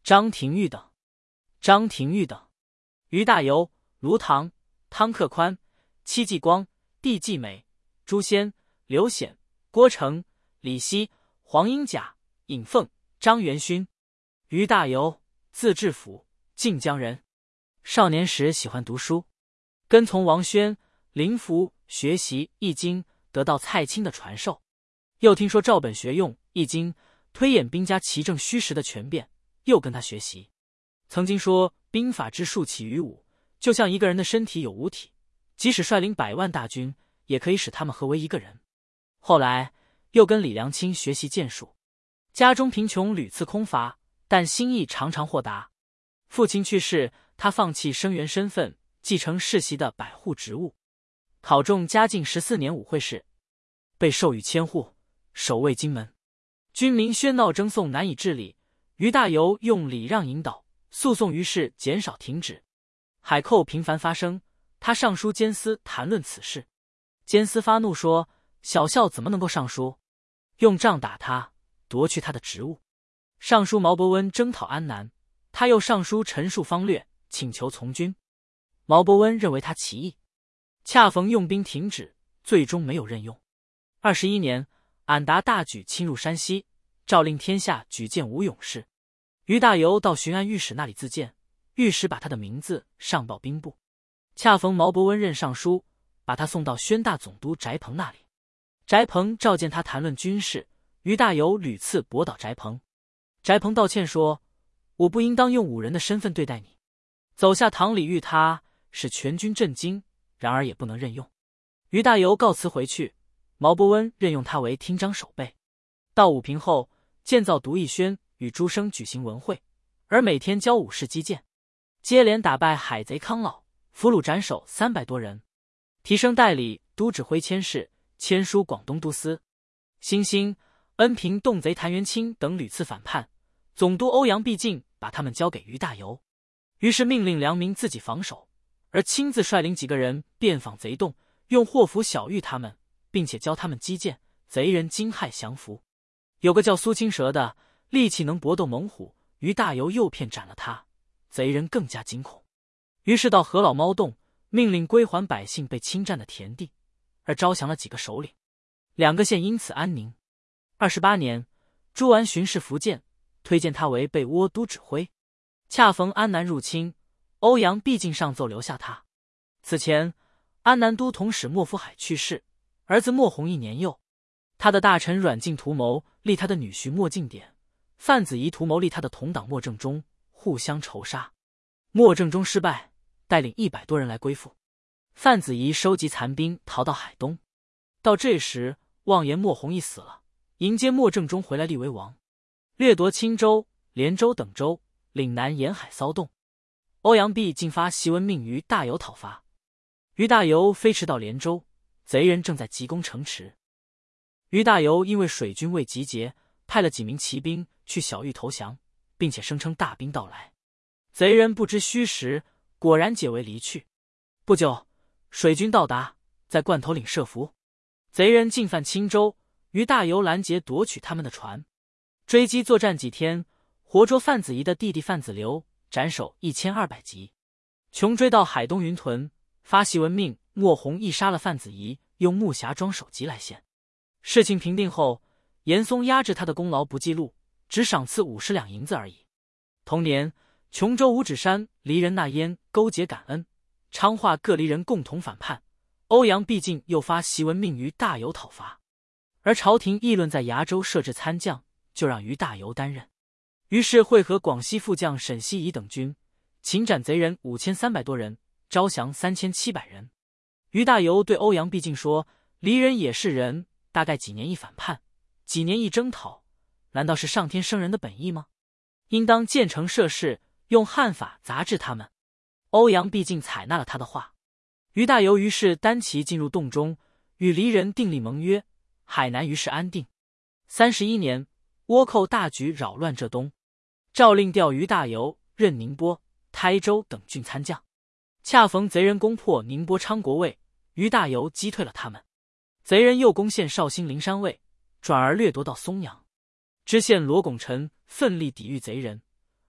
张廷玉等。于大猷、卢唐、汤克宽、戚继光、帝季美、朱仙、刘显、郭成、李希、黄英甲、尹凤、张元勋。于大猷，字志甫，晋江人。少年时喜欢读书，跟从王宣、林福学习《易经》，得到蔡青的传授。又听说赵本学用《易经》推演兵家奇正虚实的权变，又跟他学习。曾经说兵法之术起于武，就像一个人的身体有五体，即使率领100万大军，也可以使他们合为一个人。后来又跟李良卿学习剑术，家中贫穷屡次空乏，但心意常常豁达。父亲去世，他放弃生员身份，继承世袭的百户职务，考中嘉靖14年武会士，被授予千户，守卫金门。军民喧闹争讼难以治理，于大猷用礼让引导，诉讼于是减少停止。海寇频繁发生，他上书监司谈论此事。监司发怒说：小校怎么能够上书？用杖打他，夺去他的职务。上书毛伯温征讨安南，他又上书陈述方略，请求从军。毛伯温认为他起义，恰逢用兵停止，最终没有任用。21年，俺答大举侵入山西，诏令天下举荐武勇士。于大猷到巡按御史那里自荐，御史把他的名字上报兵部。恰逢毛伯温任尚书，把他送到宣大总督翟鹏那里。翟鹏召见他谈论军事，于大猷屡次驳倒翟鹏。翟鹏道歉说：我不应当用武人的身份对待你。走下堂礼遇他，使全军震惊，然而也不能任用。于大猷告辞回去，毛伯温任用他为厅章守备。到武平后，建造独义轩，与诸生举行文会，而每天教武士击剑，接连打败海贼康老，俘虏斩首300多人，提升代理都指挥佥事，签书广东都司。新兴、恩平洞贼谭元清等屡次反叛，总督欧阳必进把他们交给于大猷，于是命令良民自己防守，而亲自率领几个人遍访贼洞，用祸符晓谕他们，并且教他们击剑，贼人惊骇降服。有个叫苏青蛇的，力气能搏斗猛虎，于大猷诱骗斩了他，贼人更加惊恐。于是到何老猫洞，命令归还百姓被侵占的田地，而招降了几个首领，2个县因此安宁。28年，朱完巡视福建，推荐他为被窝都指挥。恰逢安南入侵，欧阳必进上奏留下他。此前，安南都统使莫福海去世，儿子莫弘毅年幼，他的大臣阮敬图谋立他的女婿莫敬典，范子仪图谋立他的同党莫正中，互相仇杀。莫正中失败，带领100多人来归附。范子仪收集残兵，逃到海东。到这时，妄言莫弘毅死了，迎接莫正中回来立为王，掠夺青州、连州等州，岭南沿海骚动。欧阳必进发檄文命于大猷讨伐，于大猷飞驰到连州，贼人正在急攻城池。于大猷因为水军未集结，派了几名骑兵去小玉投降，并且声称大兵到来。贼人不知虚实，果然解围离去。不久，水军到达，在罐头岭设伏，贼人进犯青州，于大猷拦截夺取他们的船，追击作战几天，活捉范子仪的弟弟范子流，斩首1200级。穷追到海东云屯，发檄文命莫弘毅杀了范子仪，用木匣装首级来献。事情平定后，严嵩压制他的功劳不记录，只赏赐50两银子而已。同年，琼州五指山黎人纳烟勾结感恩，昌化各黎人共同反叛，欧阳必进又发檄文命于大猷讨伐，而朝廷议论在崖州设置参将，就让于大猷担任。于是会合广西副将沈西夷等军，擒斩贼人5300多人，招降3700人。于大猷对欧阳必进说：黎人也是人，大概几年一反叛，几年一征讨，难道是上天生人的本意吗？应当建城设事，用汉法杂治他们。欧阳必进采纳了他的话。于大猷于是单骑进入洞中，与黎人订立盟约，海南于是安定。31年，倭寇大举扰乱浙东，诏令调于大猷任宁波、台州等郡参将。恰逢贼人攻破宁波昌国卫，于大猷击退了他们。贼人又攻陷绍兴灵山卫，转而掠夺到松阳。知县罗拱辰奋力抵御贼人，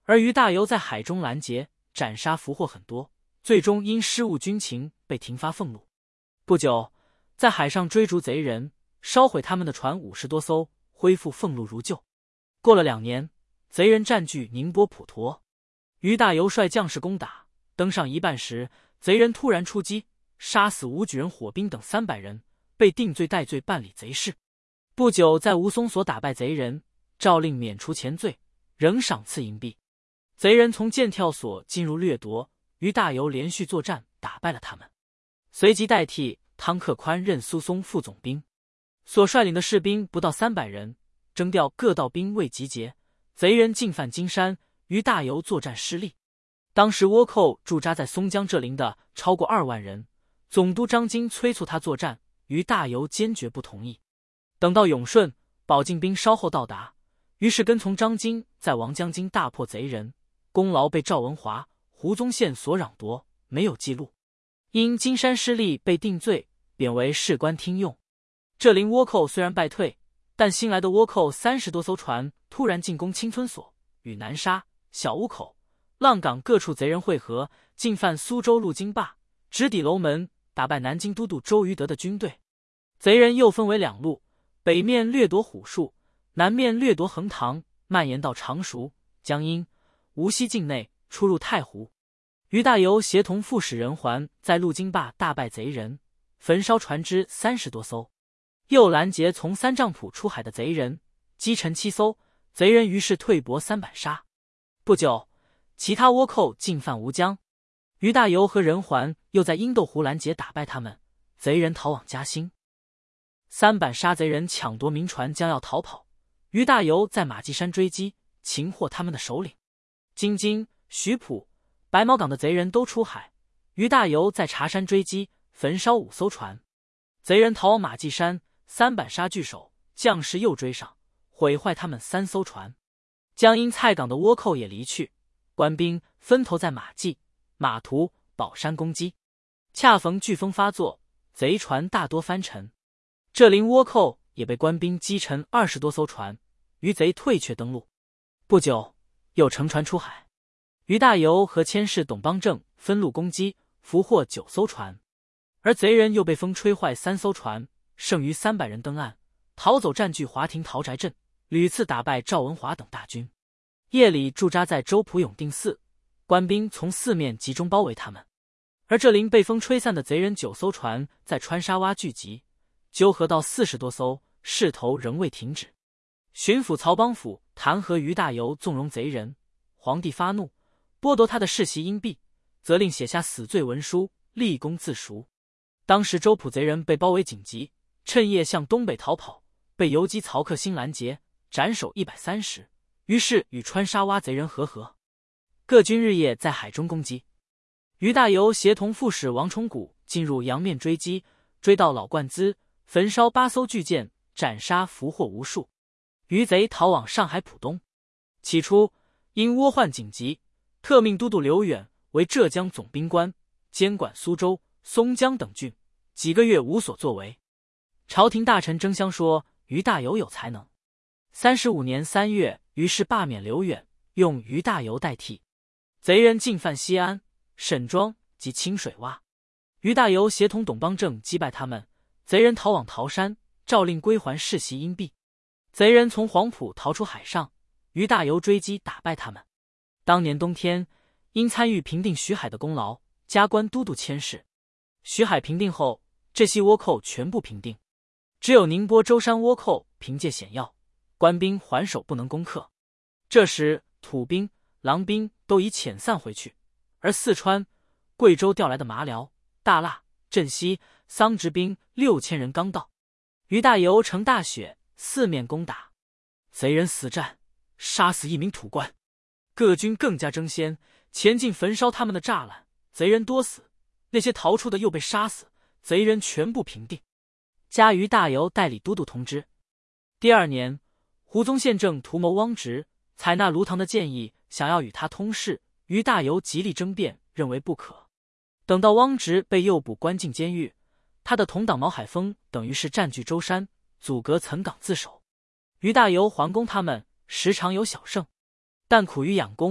而于大猷在海中拦截斩杀俘获很多，最终因失误军情被停发俸禄。不久，在海上追逐贼人，烧毁他们的船50多艘，恢复俸禄如旧。过了2年，贼人占据宁波普陀，于大猷率将士攻打，登上一半时，贼人突然出击，杀死武举人、火兵等300人，被定罪戴罪办理贼事。不久，在吴淞所打败贼人，诏令免除前罪，仍赏赐银币。贼人从剑跳所进入掠夺，于大猷连续作战，打败了他们。随即代替汤克宽任苏松副总兵，所率领的士兵不到300人，征调各道兵未集结，贼人进犯金山，于大猷作战失利。当时倭寇驻扎在松江这林的超过2万人，总督张经催促他作战，于大猷坚决不同意。等到永顺，保靖兵稍后到达，于是跟从张经在王江津大破贼人，功劳被赵文华、胡宗宪所攘夺，没有记录。因金山失利被定罪，贬为士官听用。这林倭寇虽然败退，但新来的倭寇30多艘船突然进攻青村所、与南沙、小屋口、浪港各处贼人会合，进犯苏州陆津坝，直抵楼门，打败南京都督周瑜德的军队。贼人又分为2路，北面掠夺虎树，南面掠夺横塘，蔓延到常熟、江阴、无锡境内，出入太湖。于大猷协同副使任环在陆津坝大败贼人，焚烧船只30多艘，又拦截从三丈浦出海的贼人，击沉7艘，贼人于是退泊300沙。不久，其他倭寇进犯吴江，于大猷和任环又在鹰斗湖拦截打败他们，贼人逃往嘉兴。300沙贼人抢夺民船，将要逃跑，于大猷在马髻山追击，擒获他们的首领。京津、徐浦、白毛港的贼人都出海，于大猷在茶山追击，焚烧5艘船。贼人逃往马髻山，300沙据守，将士又追上，毁坏他们3艘船。江阴蔡港的倭寇也离去，官兵分头在马髻、马图、宝山攻击。恰逢飓风发作，贼船大多翻沉，这林倭寇也被官兵击沉20多艘船，余贼退却登陆。不久，又乘船出海。于大猷和佥事董邦正分路攻击，俘获9艘船，而贼人又被风吹坏3艘船，剩余300人登岸，逃走，占据华亭陶宅镇，屡次打败赵文华等大军。夜里驻扎在周浦永定寺，官兵从4面集中包围他们。而这林被风吹散的贼人9艘船在川沙洼聚集，纠合到40多艘，势头仍未停止。巡抚曹邦甫弹劾于大猷纵容贼人，皇帝发怒，剥夺他的世袭荫币，责令写下死罪文书，立功自赎。当时周浦贼人被包围紧急，趁夜向东北逃跑，被游击曹克兴拦截，斩首130，于是与川沙洼贼人合。各军日夜在海中攻击。于大猷协同副使王崇古进入阳面追击，追到老灌资，焚烧8艘巨舰，斩杀俘获无数。余贼逃往上海浦东。起初因倭患紧急，特命都督刘远为浙江总兵官，监管苏州、松江等郡，几个月无所作为。朝廷大臣争相说于大猷有才能。35年3月，于是罢免刘远，用于大猷代替。贼人进犯西安、沈庄及清水洼，于大猷协同董邦正击败他们，贼人逃往桃山，诏令归还世袭荫币。贼人从黄埔逃出海上，于大猷追击打败他们。当年冬天，因参与平定徐海的功劳，加官都督佥事。徐海平定后，这些倭寇全部平定，只有宁波舟山倭寇凭借险要，官兵还守不能攻克。这时土兵、狼兵都已遣散回去，而四川、贵州调来的麻寮、大腊、镇西、桑植兵6000人刚到。于大猷乘大雪四面攻打，贼人死战，杀死1名土官。各军更加争先，前进焚烧他们的栅栏，贼人多死，那些逃出的又被杀死，贼人全部平定。加于大猷代理都督同知。第2年，胡宗宪正图谋汪直，采纳卢唐的建议，想要与他通事，于大猷极力争辩，认为不可。等到汪直被诱捕关进监狱，他的同党毛海峰等于是占据舟山，阻隔岑港自守。于大猷还攻他们，时常有小胜，但苦于养功，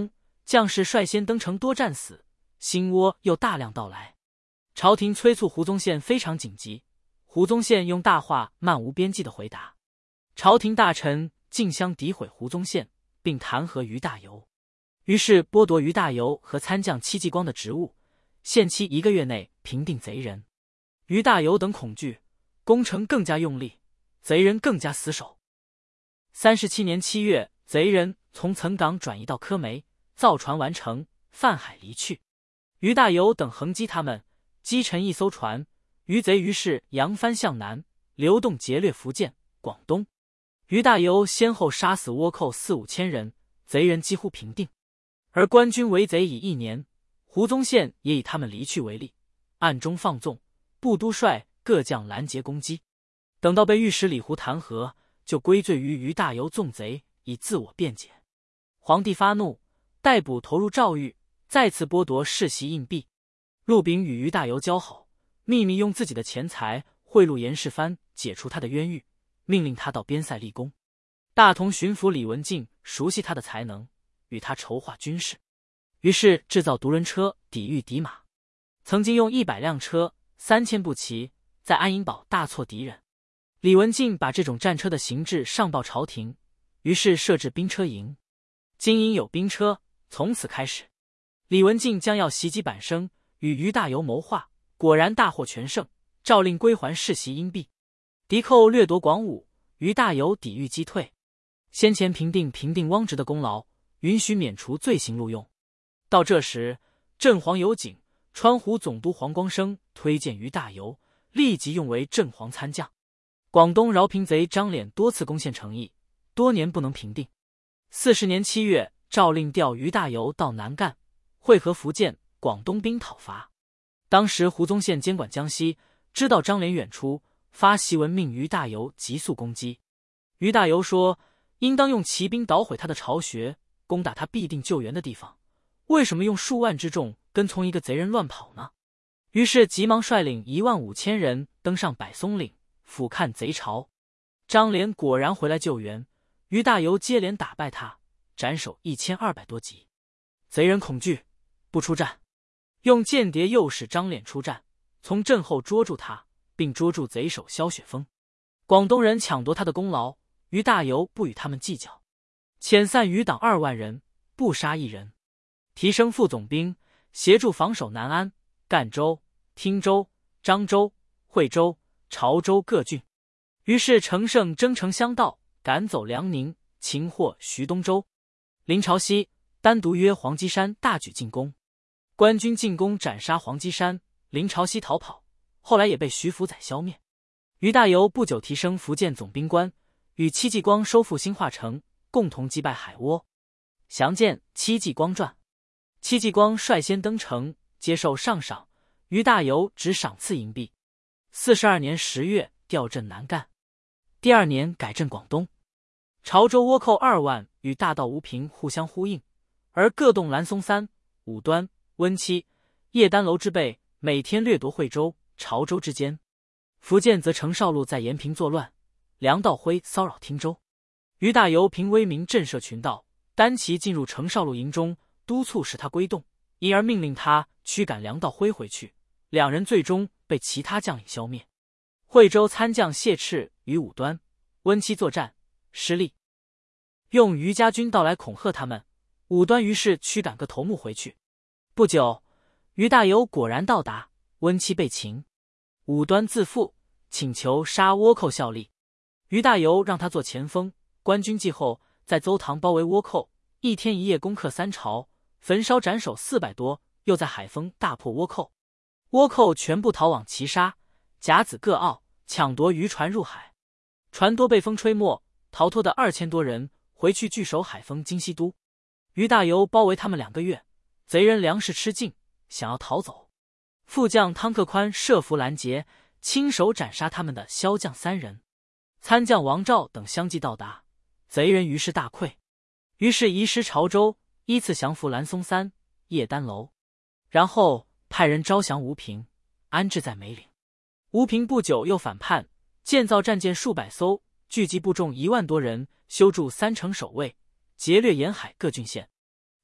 将士率先登城，多战死，新倭又大量到来。朝廷催促胡宗宪非常紧急，胡宗宪用大话漫无边际的回答。朝廷大臣竞相诋毁胡宗宪，并弹劾于大猷，于是剥夺于大猷和参将戚继光的职务，限期1个月内平定贼人。于大猷等恐惧，攻城更加用力，贼人更加死守。37年7月，贼人从岑港转移到柯梅，造船完成，泛海离去。于大猷等横击他们，击沉1艘船，余贼于是扬帆向南，流动劫掠福建、广东。于大猷先后杀死倭寇4、5千人，贼人几乎平定。而官军围贼已1年，胡宗宪也以他们离去为例，暗中放纵，部都帅各将拦截攻击。等到被御史李胡弹劾，就归罪于于大猷纵贼，以自我辩解。皇帝发怒，逮捕投入诏狱，再次剥夺世袭硬币。陆炳与于大猷交好，秘密用自己的钱财贿赂严世蕃，解除他的冤狱，命令他到边塞立功。大同巡抚李文静熟悉他的才能，与他筹划军事，于是制造独轮车抵御敌马。曾经用100辆车、3000步骑，在安营堡大挫敌人。李文静把这种战车的形制上报朝廷，于是设置兵车营。经营有兵车，从此开始。李文静将要袭击阪生，与于大猷谋划，果然大获全胜，诏令归还世袭阴币。敌寇掠夺广武，于大猷抵御击退。先前平定汪直的功劳，允许免除罪行录用。到这时，镇黄有景、川湖总督黄光生推荐于大猷，立即用为镇黄参将。广东饶平贼张敛多次攻陷成邑，多年不能平定。40年7月，诏令调于大猷到南赣，会合福建、广东兵讨伐。当时胡宗宪监管江西，知道张敛远出，发檄文命于大猷急速攻击。于大猷说，应当用骑兵捣毁他的巢穴，攻打他必定救援的地方，为什么用数万之众跟从一个贼人乱跑呢？于是急忙率领15000人登上柏松岭，俯瞰贼巢。张敛果然回来救援，于大猷接连打败他，斩首1200多级。贼人恐惧，不出战，用间谍诱使张敛出战，从阵后捉住他，并捉住贼首萧雪峰。广东人抢夺他的功劳，于大猷不与他们计较，遣散余党2万人，不杀1人，提升副总兵，协助防守南安、赣州、汀州、漳州、惠州、潮州各郡。于是乘胜征城相道，赶走辽宁，擒获徐东州。临潮西，单独约黄基山大举进攻。官军进攻斩杀黄基山，临潮西逃跑，后来也被徐福载消灭。于大猷不久提升福建总兵官，与戚继光收复兴化城，共同击败海倭。详见戚继光传。戚继光率先登城，接受上赏，于大猷只赏赐银币。42年10月调镇南赣，第2年改镇广东。潮州倭寇2万与大道吴平互相呼应，而各洞蓝松山、武端、温七、叶丹楼之辈每天掠夺惠州、潮州之间。福建则程绍禄在延平作乱，梁道辉骚扰汀州。于大猷凭威名震慑群盗，单骑进入程绍禄营中，督促使他归洞，因而命令他驱赶梁道辉回去。2人最终被其他将领消灭。惠州参将谢赤与武端、温七作战，失利，用于家军到来恐吓他们。武端于是驱赶个头目回去。不久，于大猷果然到达，温七被擒，武端自负，请求杀倭寇效力。于大猷让他做前锋，官军继后，在邹塘包围倭寇，1天1夜攻克3巢，焚烧斩首400多，又在海丰大破倭寇。倭寇全部逃往旗沙、甲子各澳，抢夺渔船入海，船多被风吹没，逃脱的2000多人回去据守海丰京西都。于大猷包围他们2个月，贼人粮食吃尽，想要逃走。副将汤克宽设伏拦截，亲手斩杀他们的骁将3人。参将王兆等相继到达，贼人于是大溃，于是移师潮州，依次降服蓝松山、叶丹楼，然后派人招降吴平，安置在梅岭。吴平不久又反叛，建造战舰数百艘，聚集部众1万多人，修筑3城守卫，劫掠沿海各郡县。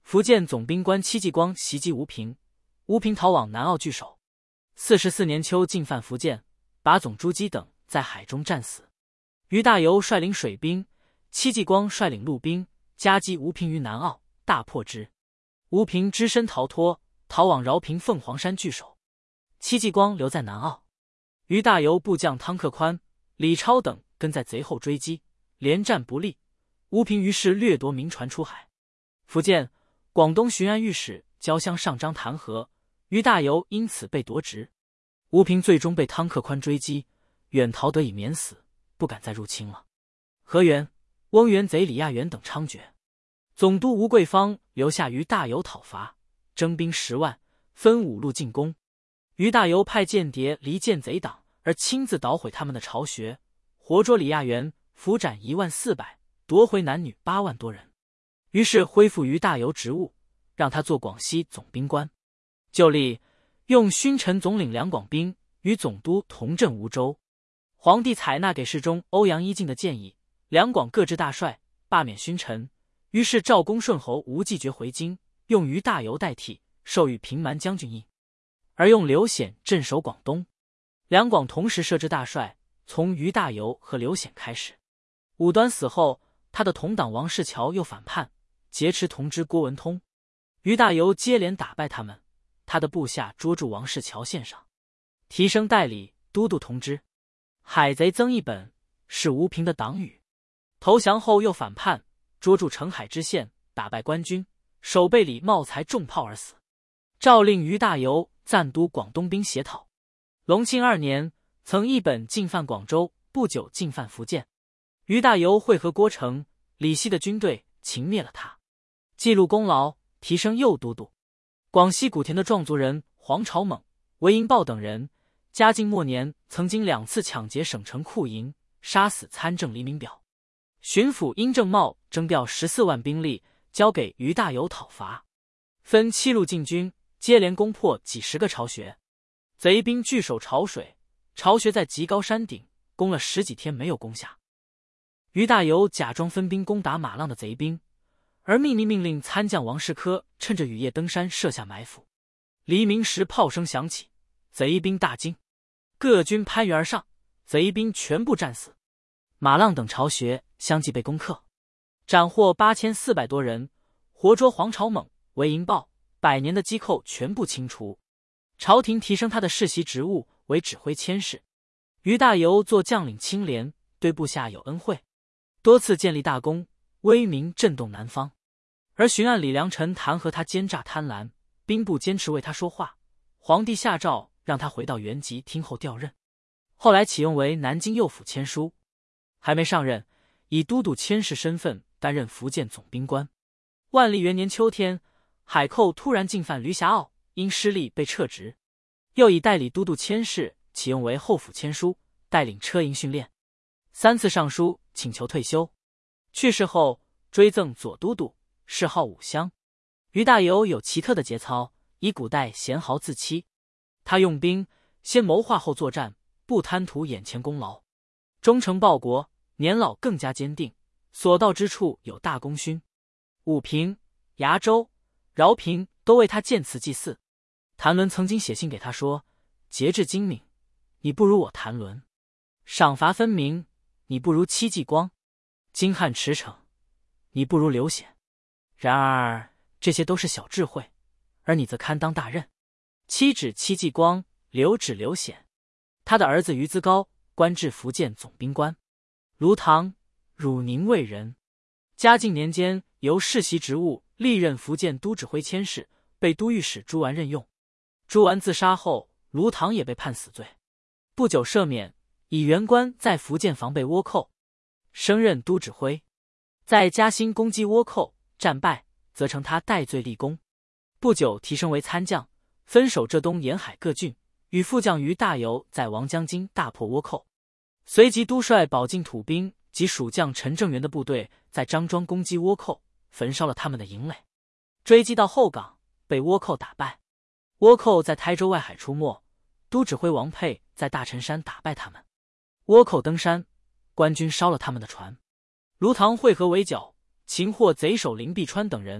福建总兵官戚继光袭击吴平，吴平逃往南澳据守。44年秋进犯福建，把总朱基等在海中战死。于大猷率领水兵，戚继光率领陆兵，夹击吴平于南澳，大破之。吴平只身逃脱，逃往饶平凤凰山据守。戚继光留在南澳。于大猷部将汤克宽、李超等跟在贼后追击，连战不利。吴平于是掠夺民船出海。福建、广东巡按御史交相上章弹劾，于大猷因此被夺职。吴平最终被汤克宽追击，远逃得以免死，不敢再入侵了。河源、翁元贼李亚元等猖獗。总督吴桂芳留下于大猷讨伐，征兵10万，分5路进攻。于大猷派间谍离间贼党，而亲自捣毁他们的巢穴，活捉李亚元，俘斩10400，夺回男女8万多人。于是恢复于大猷职务，让他做广西总兵官。就立用勋臣总领两广兵，与总督同镇梧州。皇帝采纳给事中欧阳一进的建议，两广各置大帅，罢免勋臣。于是赵恭顺侯吴季觉回京，用于大猷代替，授予平蛮将军印，而用刘显镇守广东。两广同时设置大帅，从于大猷和刘显开始。武端死后，他的同党王世乔又反叛，劫持同知郭文通。于大猷接连打败他们，他的部下捉住王世乔献上，提升代理都督同知。海贼曾一本是吴平的党羽，投降后又反叛，捉住澄海知县，打败官军，守备里茂才中炮而死。诏令于大猷暂督广东兵协讨。隆庆2年，曾一本进犯广州，不久进犯福建。于大猷会合郭成、李希的军队，擒灭了他，记录功劳，提升右都督。广西古田的壮族人黄朝猛、韦银豹等人，嘉靖末年曾经2次抢劫省城库营，杀死参政黎明表。巡抚殷正茂征调14万兵力，交给于大猷讨伐，分7路进军，接连攻破几十个巢穴。贼兵据守潮水，巢穴在极高山顶，攻了10几天没有攻下。于大猷假装分兵攻打马浪的贼兵，而秘密命令参将王世科趁着雨夜登山设下埋伏。黎明时炮声响起，贼兵大惊，各军攀援而上，贼兵全部战死。马浪等巢穴相继被攻克，斩获8400多人，活捉黄朝猛、韦银豹，100年的积扣全部清除。朝廷提升他的世袭职务为指挥佥事。于大猷做将领清廉，对部下有恩惠，多次建立大功，威名震动南方。而巡按李良辰弹劾他奸诈贪婪，兵部坚持为他说话，皇帝下诏让他回到原籍听候调任。后来启用为南京右府签书，还没上任，以都督佥事身份担任福建总兵官。万历元年秋天，海寇突然进犯驴峡澳，因失利被撤职，又以代理都督佥事启用为后府签书，带领车营训练。3次上书请求退休。去世后追赠左都督，谥号武襄。于大猷有奇特的节操，以古代贤豪自欺。他用兵先谋划后作战，不贪图眼前功劳，忠诚报国，年老更加坚定，所到之处有大功勋。武平、崖州、饶平都为他建祠祭祀。谭纶曾经写信给他说：节制精明，你不如我谭纶；赏罚分明，你不如戚继光；精悍驰骋，你不如刘显。然而这些都是小智慧，而你则堪当大任。戚指戚继光，刘指刘显。他的儿子于资高官至福建总兵官。卢唐，汝宁卫人。嘉靖年间由世袭职务历任福建都指挥佥事，被都御史朱完任用。朱完自杀后，卢唐也被判死罪，不久赦免，以原官在福建防备倭寇，升任都指挥。在嘉兴攻击倭寇战败，则成他戴罪立功。不久提升为参将，分守浙东沿海各郡，与副将于大猷在王江津大破倭寇。随即督率保境土兵及蜀将陈正元的部队在张庄攻击倭寇，焚烧了他们的营垒，追击到后港，被倭寇打败。倭寇在台州外海出没，都指挥王佩在大陈山打败他们。倭寇登山，官军烧了他们的船。卢唐会合围剿，擒获贼首林必川等人，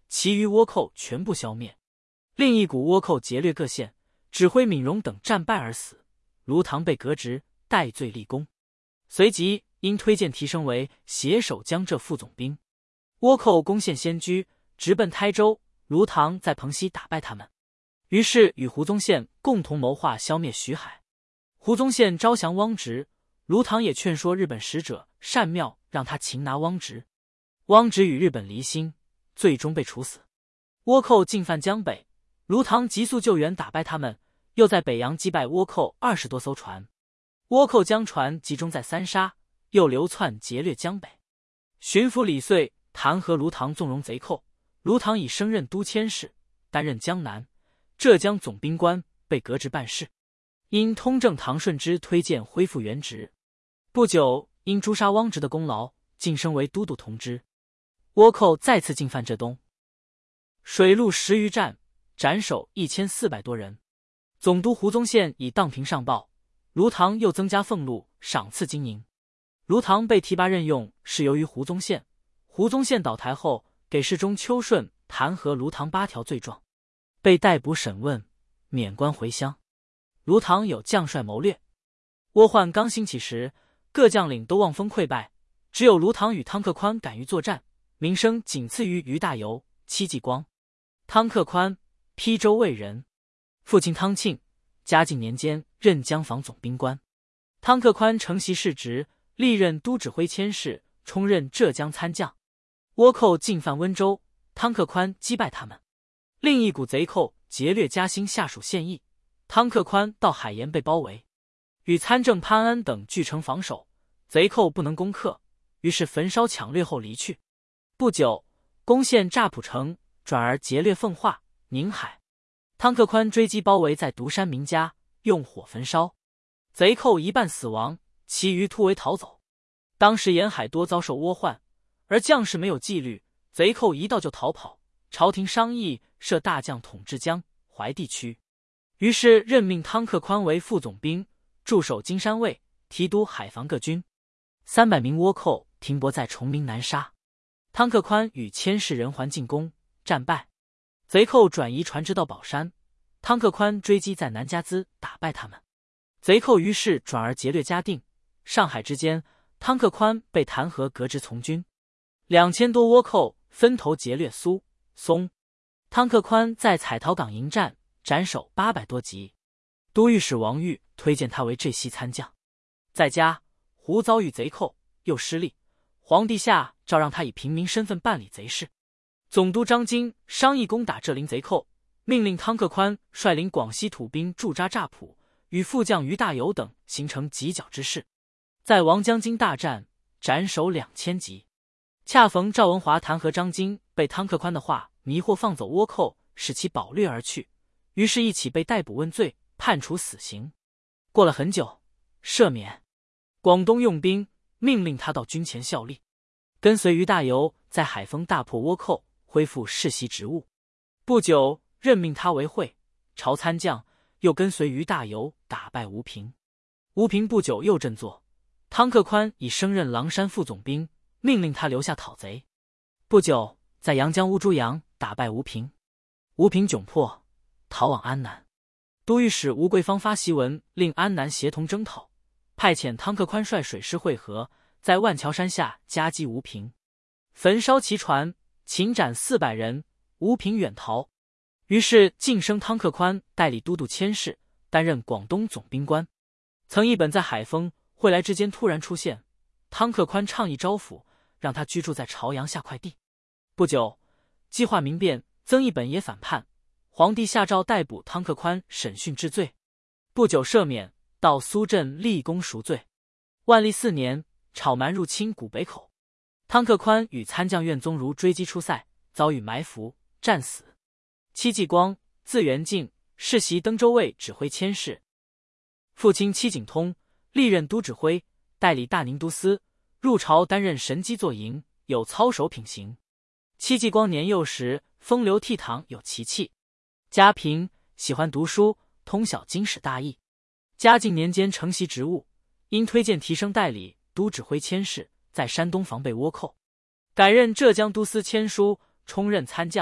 其余倭寇全部消灭。另一股倭寇劫掠各县，指挥闵荣等战败而死，卢唐被革职，戴罪立功。随即因推荐提升为携手江浙副总兵。倭寇攻陷仙居，直奔台州，卢唐在彭溪打败他们，于是与胡宗宪共同谋划消灭徐海。胡宗宪招降汪直，卢唐也劝说日本使者单妙让他擒拿汪直。汪直与日本离心，最终被处死。倭寇进犯江北，卢唐急速救援，打败他们，又在北洋击败倭寇20多艘船。倭寇将船集中在三沙，又流窜劫掠江北。巡抚李遂弹劾卢唐纵容贼寇，卢唐已升任都佥事，担任江南、浙江总兵官，被革职办事。因通政唐顺之推荐恢复原职，不久因诛杀汪直的功劳，晋升为都督同知。倭寇再次进犯浙东，水陆10余战，斩首1400多人。总督胡宗宪以荡平上报，卢唐又增加俸禄，赏赐金银。卢唐被提拔任用，是由于胡宗宪。胡宗宪倒台后，给事中邱顺弹劾卢唐8条罪状，被逮捕审问，免官回乡。卢唐有将帅谋略。倭患刚兴起时，各将领都望风溃败，只有卢唐与汤克宽敢于作战，名声仅次于于大猷、戚继光。汤克宽，邳州卫人，父亲汤庆，嘉靖年间任江防总兵官。汤克宽承袭世职，历任都指挥佥事，充任浙江参将。倭寇进犯温州，汤克宽击败他们。另一股贼寇劫掠嘉兴下属县邑，汤克宽到海盐被包围，与参政潘安等据城防守，贼寇不能攻克，于是焚烧抢掠后离去。不久，攻陷乍浦城，转而劫掠奉化、宁海。汤克宽追击包围在独山民家，用火焚烧，贼寇一半死亡，其余突围逃走。当时沿海多遭受倭患，而将士没有纪律，贼寇一到就逃跑。朝廷商议设大将统治江淮地区，于是任命汤克宽为副总兵，驻守金山卫，提督海防各军。300名倭寇停泊在崇明南沙，汤克宽与佥事人环进攻，战败。贼寇转移船只到宝山，汤克宽追击在南家淄，打败他们。贼寇于是转而劫掠嘉定、上海之间，汤克宽被弹劾革职从军。2000多倭寇分头劫掠苏、松。汤克宽在彩陶港迎战，斩首800多级。都御史王玉推荐他为浙西参将。在家，胡遭遇贼寇，又失利，皇帝下诏让他以平民身份办理贼事。总督张经商议攻打浙灵贼寇，命令汤克宽率领广西土兵驻扎乍浦，与副将于大猷等形成犄角之势。在王江津大战，斩首2000级。恰逢赵文华弹劾张经，被汤克宽的话迷惑，放走倭寇，使其保掠而去，于是一起被逮捕问罪，判处死刑。过了很久，赦免。广东用兵，命令他到军前效力，跟随于大猷在海丰大破倭寇，恢复世袭职务。不久，任命他为会朝参将，又跟随于大猷打败吴平。吴平不久又振作，汤克宽已升任狼山副总兵，命令他留下讨贼。不久，在阳江乌珠阳打败吴平，吴平窘迫，逃往安南。都御史吴桂芳发檄文，令安南协同征讨，派遣汤克宽率水师会合，在万桥山下夹击吴平，焚烧其船，擒斩400人，吴平远逃。于是晋升汤克宽代理都督佥事，担任广东总兵官。曾一本在海丰、惠来之间突然出现，汤克宽倡议招抚，让他居住在朝阳下块地。不久，激化民变，曾一本也反叛，皇帝下诏逮捕汤克宽，审讯治罪。不久赦免，到苏镇立功赎罪。万历4年，草蛮入侵古北口，汤克宽与参将苑宗儒追击出塞，遭遇埋伏，战死。戚继光，字元敬，世袭登州卫指挥佥事。父亲戚景通，历任都指挥，代理大宁都司，入朝担任神机作营，有操守品行。戚继光年幼时风流倜傥，有奇气。家贫，喜欢读书，通晓经史大义。嘉靖年间承袭职务，因推荐提升代理都指挥佥事，在山东防备倭寇，改任浙江都司签书，充任参将，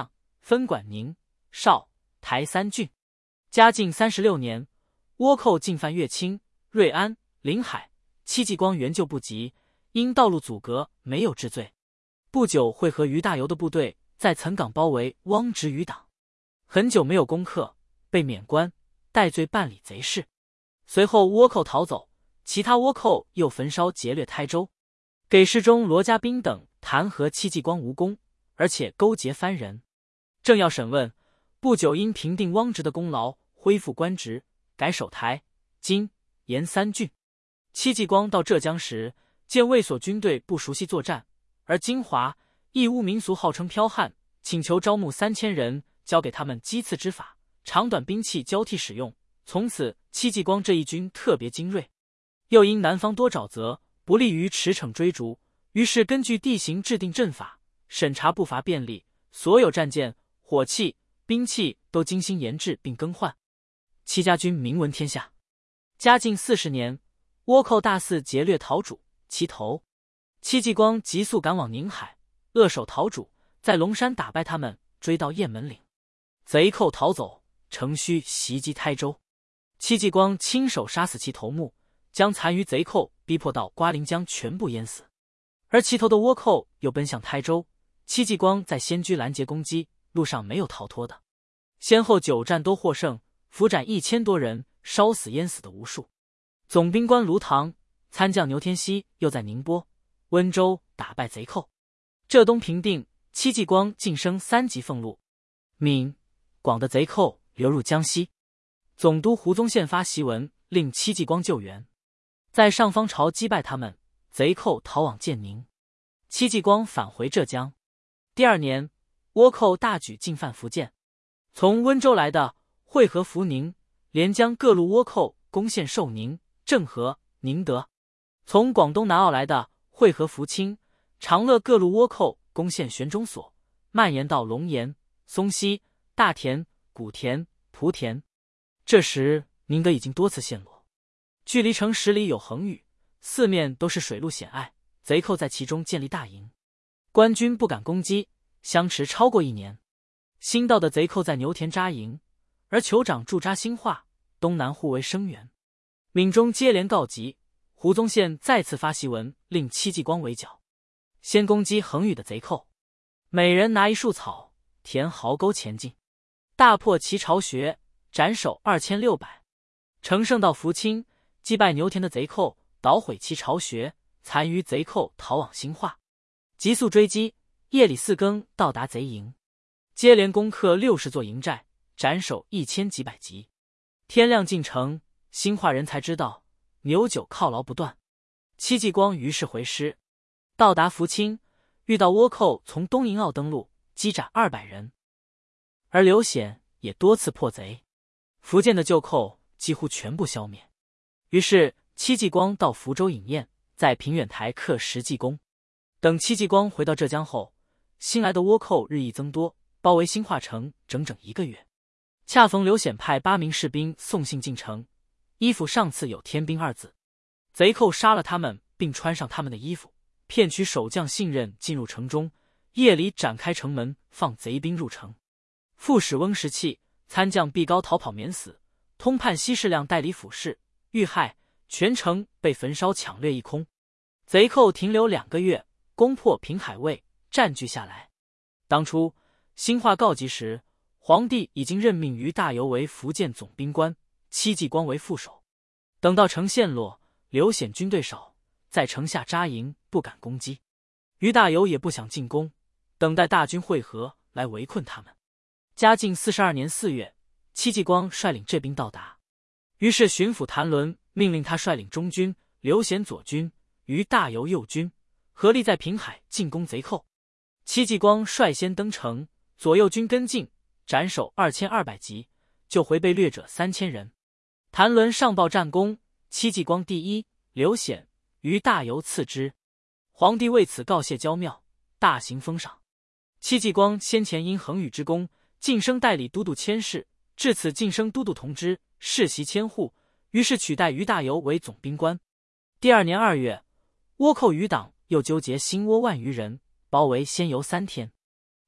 分管宁、绍、台3郡。嘉靖36年，倭寇进犯乐清、瑞安、临海，戚继光援救不及，因道路阻隔，没有治罪。不久，会合于大猷的部队在岑港包围汪直余党，很久没有攻克，被免官，戴罪办理贼事。随后倭寇逃走，其他倭寇又焚烧劫掠台州，给事中罗家宾等弹劾戚继光无功，而且勾结藩人。正要审问，不久因平定汪直的功劳，恢复官职，改守台、金、盐3郡。戚继光到浙江时，见卫所军队不熟悉作战，而金华、义乌民俗号称剽悍，请求招募3000人，教给他们击刺之法，长短兵器交替使用。从此戚继光这一军特别精锐。又因南方多沼泽，不利于驰骋追逐，于是根据地形制定阵法，审查步伐便利，所有战舰、火器、兵器都精心研制并更换。戚家军名闻天下。嘉靖40年，倭寇大肆劫掠陶渚、齐头，戚继光急速赶往宁海，扼守陶渚，在龙山打败他们，追到雁门岭。贼寇逃走，乘虚袭击台州。戚继光亲手杀死其头目，将残余贼寇逼迫到瓜陵江全部淹死。而其头的倭寇又奔向台州，戚继光在仙居拦截攻击，路上没有逃脱的，先后9战都获胜，俘斩1000多人，烧死淹死的无数。总兵官卢唐、参将牛天锡又在宁波、温州打败贼寇。浙东平定，戚继光晋升3级俸禄，闽、广的贼寇流入江西。总督胡宗宪发檄文，令戚继光救援，在上方朝击败他们，贼寇逃往建宁。戚继光返回浙江。第2年，倭寇大举进犯福建，从温州来的会合福宁、连江各路倭寇攻陷寿宁、政和、宁德；从广东南澳来的会合福清、长乐各路倭寇攻陷玄中所，蔓延到龙岩、松溪、大田、古田、莆田。这时宁德已经多次陷落，距离城10里有横屿，四面都是水路险隘，贼寇在其中建立大营，官军不敢攻击，相持超过1年。新到的贼寇在牛田扎营，而酋长驻扎兴化，东南互为声援。闽中接连告急，胡宗宪再次发檄文，令戚继光围剿，先攻击横屿的贼寇，每人拿一束草，填壕沟前进，大破其巢穴，斩首2600。乘胜到福清，击败牛田的贼寇，捣毁其巢穴，残余贼寇逃往兴化，急速追击，夜里4更到达贼营，接连攻克60座营寨，斩首1000几百级。天亮进城，兴化人才知道，牛酒犒劳不断。戚继光于是回师，到达福清，遇到倭寇从东营澳登陆，击斩200人，而刘显也多次破贼，福建的旧寇几乎全部消灭。于是戚继光到福州饮宴，在平远台刻10记功。等戚继光回到浙江后，新来的倭寇日益增多，包围兴化城整整1个月。恰逢刘显派8名士兵送信进城，衣服上刺有天兵2字，贼寇杀了他们，并穿上他们的衣服，骗取守将信任进入城中，夜里展开城门，放贼兵入城。副使翁时器、参将毕高逃跑免死，通判西士亮代理府事，遇害，全城被焚烧抢掠一空。贼寇停留2个月，攻破平海卫，占据下来。当初兴化告急时，皇帝已经任命于大猷为福建总兵官，戚继光为副手。等到城陷落，刘显军队少，在城下扎营，不敢攻击。于大猷也不想进攻，等待大军会合来围困他们。嘉靖42年4月，戚继光率领这兵到达，于是巡抚谭纶命令他率领中军，刘显左军，于大猷右军，合力在平海进攻贼寇。戚继光率先登城，左右军跟进，斩首2200级，救回被掠者3000人。谭纶上报战功，戚继光第一，刘显、于大猷次之。皇帝为此告谢焦庙，大行封赏。戚继光先前因横屿之功，晋升代理都督佥事，至此晋升都督同知，世袭千户，于是取代于大猷为总兵官。第2年2月，倭寇余党又纠结新倭万余人，包围仙游3天。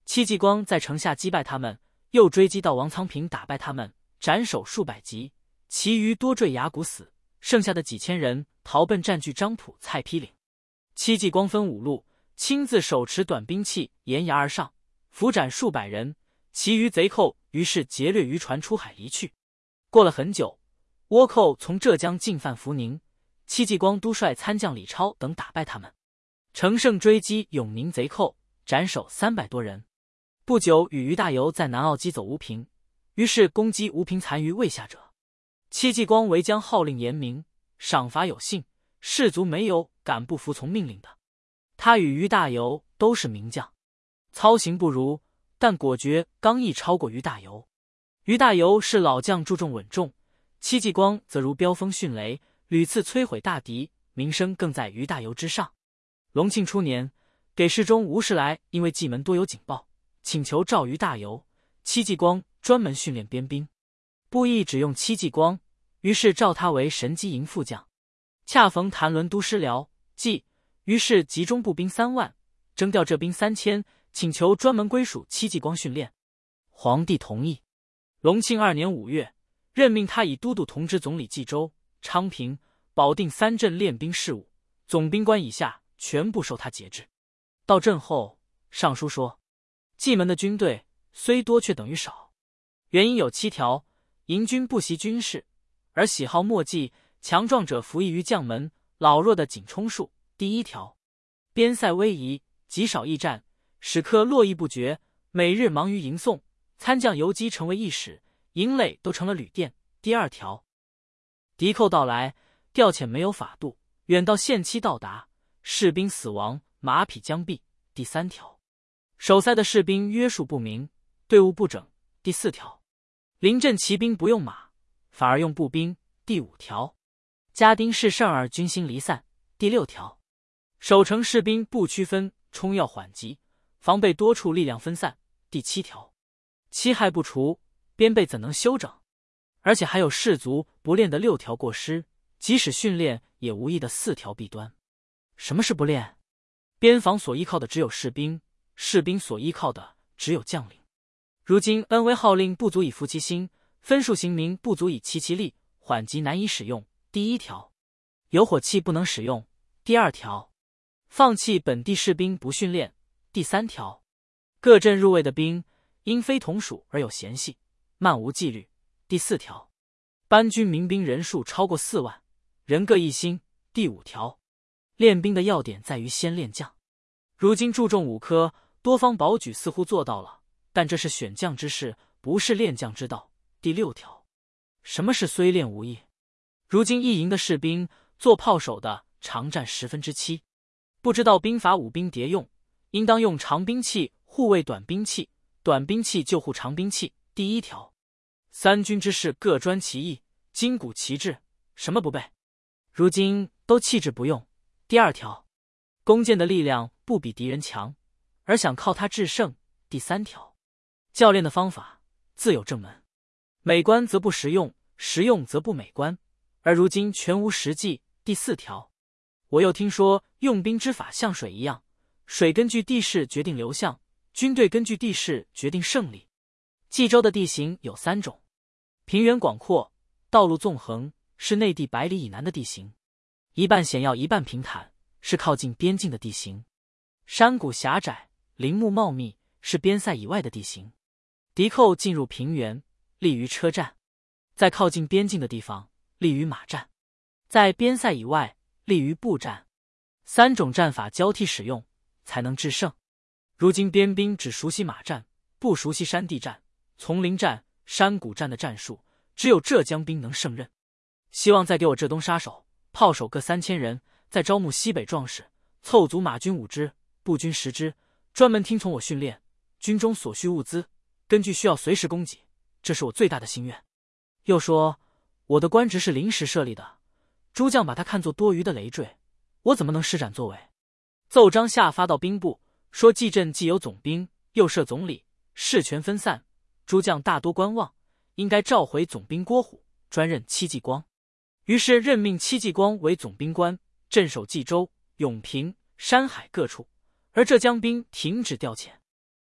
戚继光在城下击败他们，又追击到王仓平，打败他们，斩首数百级，其余多坠崖谷死，剩下的几千人逃奔占据张浦、蔡丕岭。戚继光分5路，亲自手持短兵器沿崖而上，俘斩数百人，其余贼寇于是劫掠渔船出海离去。过了很久，倭寇从浙江进犯福宁，戚继光督率参将李超等打败他们，乘胜追击永宁贼寇，斩首300多人。不久，与于大猷在南澳击走吴平，于是攻击吴平残余未下者。戚继光为将号令严明，赏罚有信，士卒没有敢不服从命令的。他与于大猷都是名将，操行不如，但果决刚毅超过于大猷。于大猷是老将，注重稳重，戚继光则如飙风迅雷，屡次摧毁大敌，名声更在于大猷之上。隆庆初年，给事中吴世来因为蓟门多有警报，请求召于大猷，戚继光专门训练边兵，不意只用戚继光，于是召他为神机营副将。恰逢谭纶都师辽冀，于是集中步兵3万，征调这兵3000，请求专门归属戚继光训练。皇帝同意。隆庆2年5月，任命他以都督同知总理冀州、昌平、保定3镇练兵事务，总兵官以下全部受他节制。到镇后，上书说，蓟门的军队虽多，却等于少。原因有7条：营军不习军事，而喜好墨迹，强壮者服役于将门，老弱的仅充数。第1条，边塞危夷，极少驿站，使客络绎不绝，每日忙于迎送，参将游击成为驿使，营垒都成了旅店。第2条，敌寇到来，调遣没有法度，远到限期到达，士兵死亡，马匹将毙。第3条，守塞的士兵约束不明，队伍不整。第4条，临阵骑兵不用马，反而用步兵。第5条，家丁士胜而军心离散。第6条，守城士兵不区分，冲要缓急，防备多处力量分散。第7条，欺害不除，边备怎能休整？而且还有士卒不练的6条过失，即使训练也无益的4条弊端。什么是不练？边防所依靠的只有士兵，士兵所依靠的只有将领。如今恩威号令不足以服其心，分数刑名不足以齐其力，缓急难以使用。第1条，有火器不能使用。第2条，放弃本地士兵不训练。第3条，各镇入卫的兵因非同属而有嫌隙，漫无纪律。第4条，班军民兵人数超过4万，人各一心。第5条，练兵的要点在于先练将。如今注重5科，多方保举似乎做到了，但这是选将之事，不是练将之道。第6条，什么是虽练无益？如今一营的士兵，做炮手的常占7/10，不知道兵法5兵迭用，应当用长兵器护卫短兵器，短兵器救护长兵器。第1条，三军之事各专其意，筋骨其志，什么不备？如今都弃之不用。第2条，弓箭的力量不比敌人强，而想靠它制胜。第3条，教练的方法自有正门，美观则不实用，实用则不美观，而如今全无实际。第4条，我又听说用兵之法像水一样，水根据地势决定流向，军队根据地势决定胜利。冀州的地形有3种：平原广阔，道路纵横，是内地100里以南的地形；一半险要，一半平坦，是靠近边境的地形；山谷狭窄，林木茂密，是边塞以外的地形。敌寇进入平原，利于车战；在靠近边境的地方，利于马战；在边塞以外，利于步战。3种战法交替使用，才能制胜。如今边兵只熟悉马战，不熟悉山地战、丛林战、山谷战的战术，只有浙江兵能胜任。希望再给我浙东杀手、炮手各3000人，再招募西北壮士，凑足马军5支，步军10支，专门听从我训练。军中所需物资，根据需要随时供给，这是我最大的心愿。又说，我的官职是临时设立的，诸将把它看作多余的累赘，我怎么能施展作为？奏章下发到兵部，说冀镇既有总兵，又设总理，事权分散，诸将大多观望，应该召回总兵郭虎，专任戚继光。于是任命戚继光为总兵官，镇守冀州、永平、山海各处，而浙江兵停止调遣。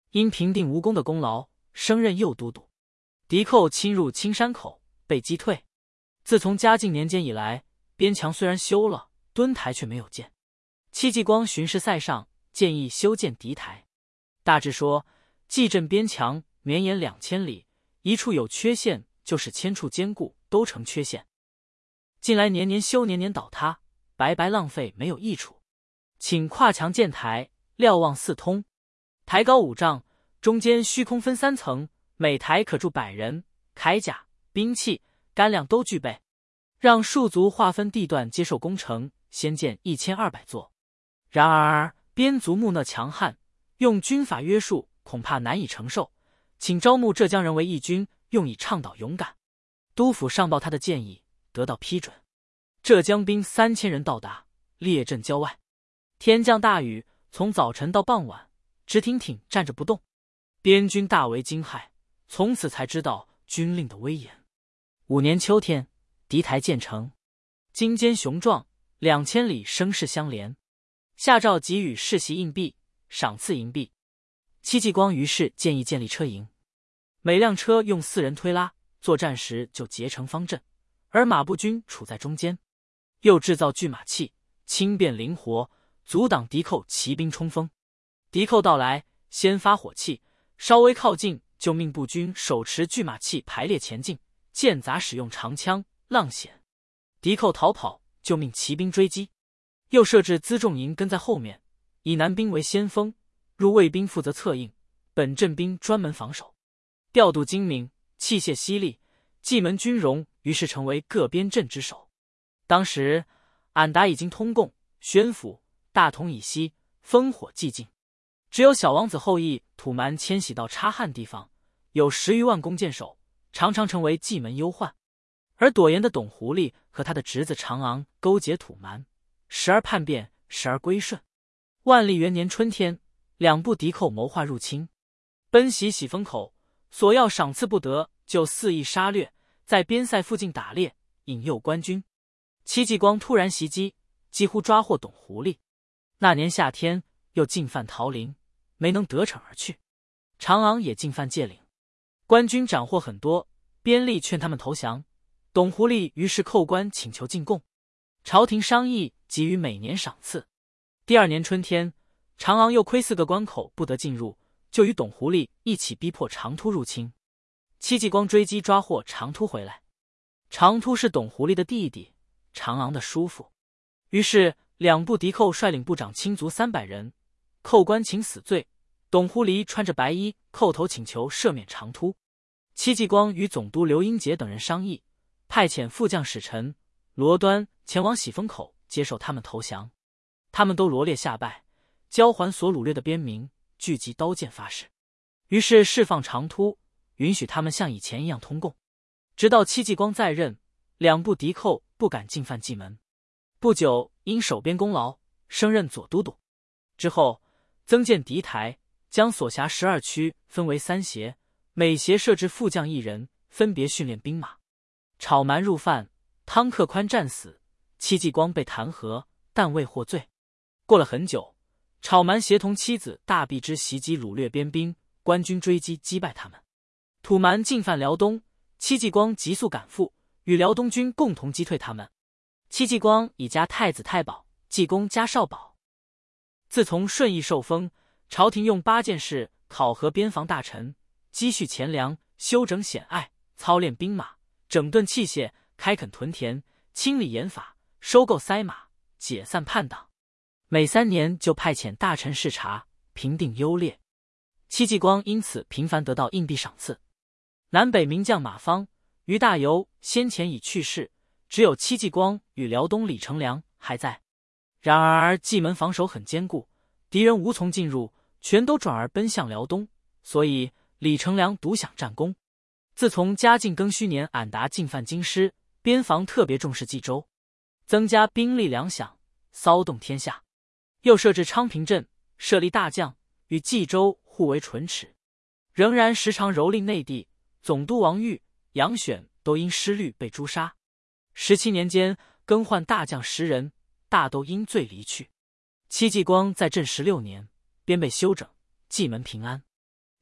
因平定吴功的功劳，升任右都督。敌寇侵入青山口，被击退。自从嘉靖年间以来，边墙虽然修了，墩台却没有建。戚继光巡视塞上，建议修建敌台。大致说，蓟镇边墙绵延2000里，一处有缺陷，就使千处坚固都成缺陷。近来年年修，年年倒塌，白白浪费，没有益处。请跨墙建台，瞭望四通。台高5丈，中间虚空分3层，每台可住100人，铠甲、兵器、干粮都具备。让戍卒划分地段接受工程，先建1200座。然而边族木讷强悍，用军法约束，恐怕难以承受，请招募浙江人为义军，用以倡导勇敢。督府上报他的建议，得到批准。浙江兵3000人到达，列阵郊外。天降大雨，从早晨到傍晚，直挺挺站着不动。边军大为惊骇，从此才知道军令的威严。5年秋天，敌台建成，金坚雄壮，2000里声势相连。下诏给予世袭硬币，赏赐银币。戚继光于是建议建立车营，每辆车用4人推拉，作战时就结成方阵，而马步军处在中间。又制造巨马器，轻便灵活，阻挡敌寇骑兵冲锋。敌寇到来，先发火器，稍微靠近就命步军手持巨马器排列前进，间杂使用长枪、浪弩。敌寇逃跑，就命骑兵追击。又设置辎重营跟在后面，以男兵为先锋，入卫兵负责策应，本镇兵专门防守。调度精明，器械犀利，蓟门军容于是成为各边镇之首。当时俺答已经通贡、宣府、大同以西，烽火寂静，只有小王子后裔土蛮迁徙到察汉地方，有10余万弓箭手，常常成为蓟门忧患。而朵颜的董狐狸和他的侄子长昂勾结土蛮，时而叛变，时而归顺。万历元年春天，两部敌寇谋划入侵，奔袭喜峰口，索要赏赐不得，就肆意杀掠，在边塞附近打猎，引诱官军。戚继光突然袭击，几乎抓获董狐狸。那年夏天，又进犯桃林，没能得逞而去。长昂也进犯界岭，官军斩获很多，边吏劝他们投降。董狐狸于是叩关请求进贡，朝廷商议给予每年赏赐。第2年春天，长昂又亏4个关口不得进入，就与董狐狸一起逼迫长突入侵。戚继光追击抓获长突回来。长突是董狐狸的弟弟，长昂的叔父。于是两部敌寇率领部长亲族300人，叩关请死罪。董狐狸穿着白衣，叩头请求赦免长突。戚继光与总督刘英杰等人商议，派遣副将使臣罗端前往喜峰口接受他们投降。他们都罗列下拜，交还所掳掠的边民，聚集刀剑发誓。于是释放长突，允许他们像以前一样通贡。直到戚继光在任，两部敌寇不敢进犯蓟门。不久，因守边功劳，升任左都督。之后增建敌台，将所辖12区分为3协，每协设置副将1人，分别训练兵马。草蛮入犯，汤克宽战死，戚继光被弹劾，但未获罪。过了很久，草蛮协同妻子大臂之袭击掳掠边兵，官军追击击败他们。土蛮进犯辽东，戚继光急速赶赴，与辽东军共同击退他们。戚继光以加太子太保，济公加少保。自从顺义受封，朝廷用8件事考核边防大臣，积蓄钱粮，修整险隘，操练兵马，整顿器械，开垦屯田，清理盐法，收购塞马，解散叛党。每3年就派遣大臣视察，评定优劣。戚继光因此频繁得到硬币赏赐。南北名将马方、于大猷先前已去世，只有戚继光与辽东李成梁还在。然而蓟门防守很坚固，敌人无从进入，全都转而奔向辽东，所以李成梁独享战功。自从嘉靖庚戌年俺答进犯京师，边防特别重视冀州，增加兵力粮饷，骚动天下。又设置昌平镇，设立大将，与冀州互为唇齿。仍然时常蹂躏内地，总督王玉、杨选都因失律被诛杀。17年间更换大将10人，大都因罪离去。戚继光在镇16年，边被休整，蓟门平安。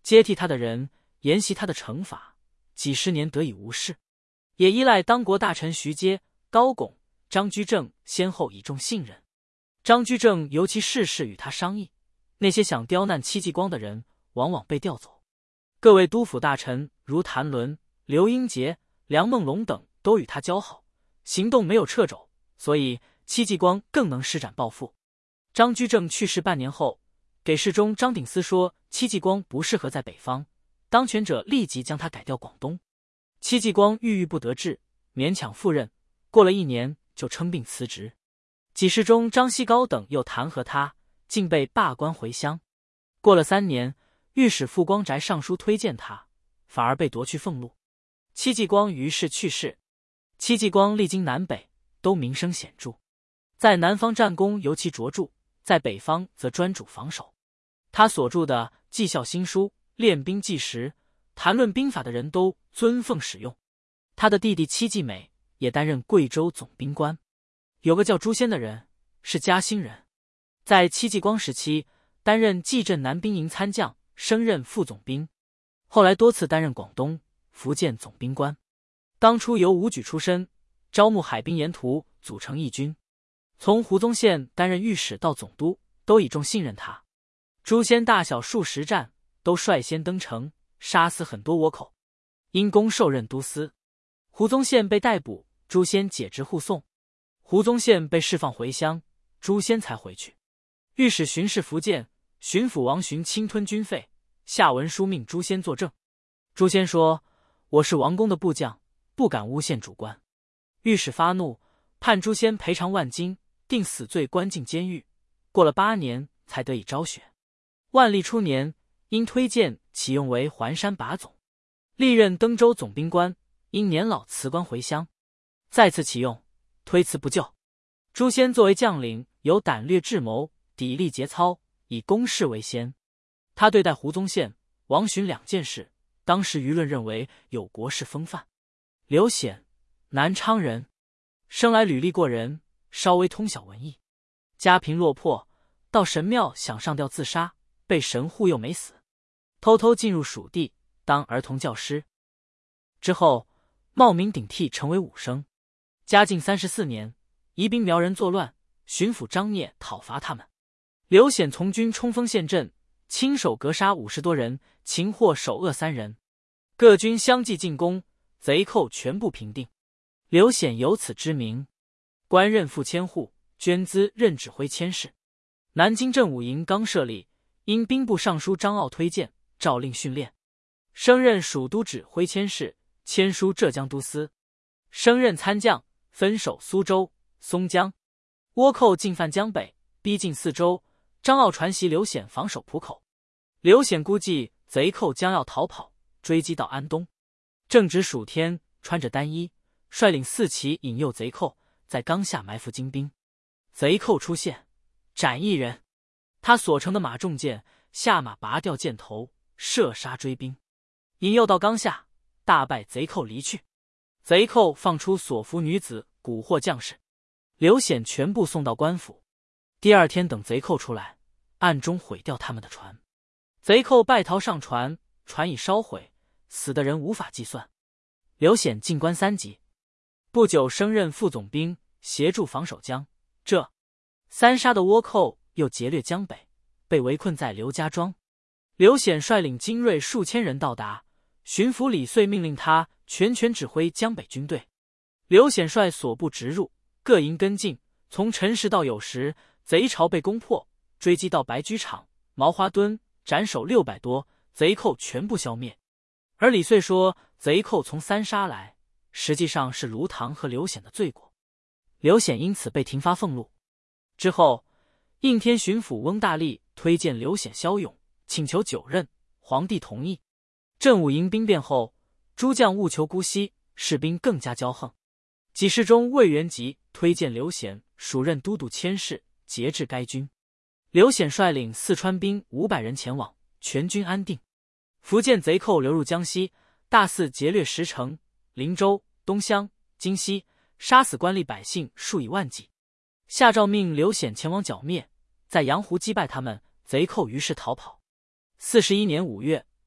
接替他的人沿袭他的惩罚，几十年得以无事，也依赖当国大臣徐阶、高拱、张居正先后倚重信任。张居正尤其事事与他商议，那些想刁难戚继光的人往往被调走。各位督抚大臣如谭纶、刘英杰、梁梦龙等都与他交好，行动没有掣肘，所以戚继光更能施展抱负。张居正去世半年后，给事中张鼎思说戚继光不适合在北方，当权者立即将他改调广东。戚继光郁郁不得志，勉强赴任，过了1年就称病辞职。给事中张锡高等又弹劾他，竟被罢官回乡。过了3年，御史傅光宅上书推荐他，反而被夺去俸禄。戚继光于是去世。戚继光历经南北，都名声显著，在南方战功尤其卓著，在北方则专主防守。他所著的《绩效新书》《练兵纪实》谈论兵法的人都尊奉使用。他的弟弟戚继美也担任贵州总兵官。有个叫朱仙的人，是嘉兴人，在戚继光时期担任蓟镇南兵营参将，升任副总兵，后来多次担任广东、福建总兵官。当初由武举出身，招募海兵沿途组成义军，从胡宗宪担任御史到总督，都倚重信任他。朱仙大小数十战，都率先登城，杀死很多倭寇，因功受任都司。胡宗宪被逮捕，朱仙解职护送。胡宗宪被释放回乡，朱仙才回去。御史巡视福建，巡抚王询侵吞军费，下文书命朱仙作证。朱仙说：“我是王公的部将，不敢诬陷主官。”御史发怒，判朱仙赔偿万金，定死罪，关进监狱。过了8年，才得以昭雪。万历初年，因推荐启用为环山把总，历任登州总兵官，因年老辞官回乡，再次启用，推辞不就。朱仙作为将领，有胆略智谋，砥砺节操，以公事为先。他对待胡宗宪、王询2件事，当时舆论认为有国士风范。刘显，南昌人，生来履历过人，稍微通晓文艺，家贫落魄，到神庙想上吊自杀，被神护佑没死，偷偷进入蜀地当儿童教师。之后冒名顶替成为武生。嘉靖34年，宜宾苗人作乱，巡抚张聂讨伐他们，刘显从军冲锋陷阵，亲手格杀50多人，擒获首恶3人，各军相继进攻，贼寇全部平定。刘显由此知名，官任副千户，捐资任指挥佥事。南京镇武营刚设立，因兵部尚书张骜推荐，诏令训练，升任蜀都指挥佥事，迁书浙江都司，升任参将，分守苏州、松江。倭寇进犯江北，逼近4州，张骜传檄刘显防守浦口。刘显估计贼寇将要逃跑，追击到安东，正值暑天，穿着单衣，率领4骑引诱贼寇，在冈下埋伏精兵。贼寇出现，斩1人，他所乘的马中箭，下马拔掉箭头，射杀追兵，引诱到冈下，大败贼寇离去。贼寇放出所俘女子，蛊惑将士，刘显全部送到官府。第2天等贼寇出来，暗中毁掉他们的船。贼寇败逃上船，船已烧毁，死的人无法计算。刘显进官3级，不久升任副总兵，协助防守江浙。3杀的倭寇又劫掠江北，被围困在刘家庄。刘显率领精锐数千人到达，巡抚李遂命令他全权指挥江北军队。刘显率所部直入，各营跟进，从辰时到酉时，贼巢被攻破，追击到白驹场、毛花墩，斩首600多，贼寇全部消灭。而李遂说贼寇从3杀来，实际上是卢唐和刘显的罪过。刘显因此被停发俸禄。之后，应天巡抚翁大利推荐刘显骁勇，请求9任，皇帝同意。镇武营兵变后，诸将务求姑息，士兵更加骄横。给事中魏元吉推荐刘显署任都督佥事，节制该军。刘显率领四川兵500人前往，全军安定。福建贼寇流入江西，大肆劫掠石城、灵州、东乡、金溪，杀死官吏百姓数以万计。下诏命刘显前往剿灭，在阳湖击败他们，贼寇于是逃跑。41年5月，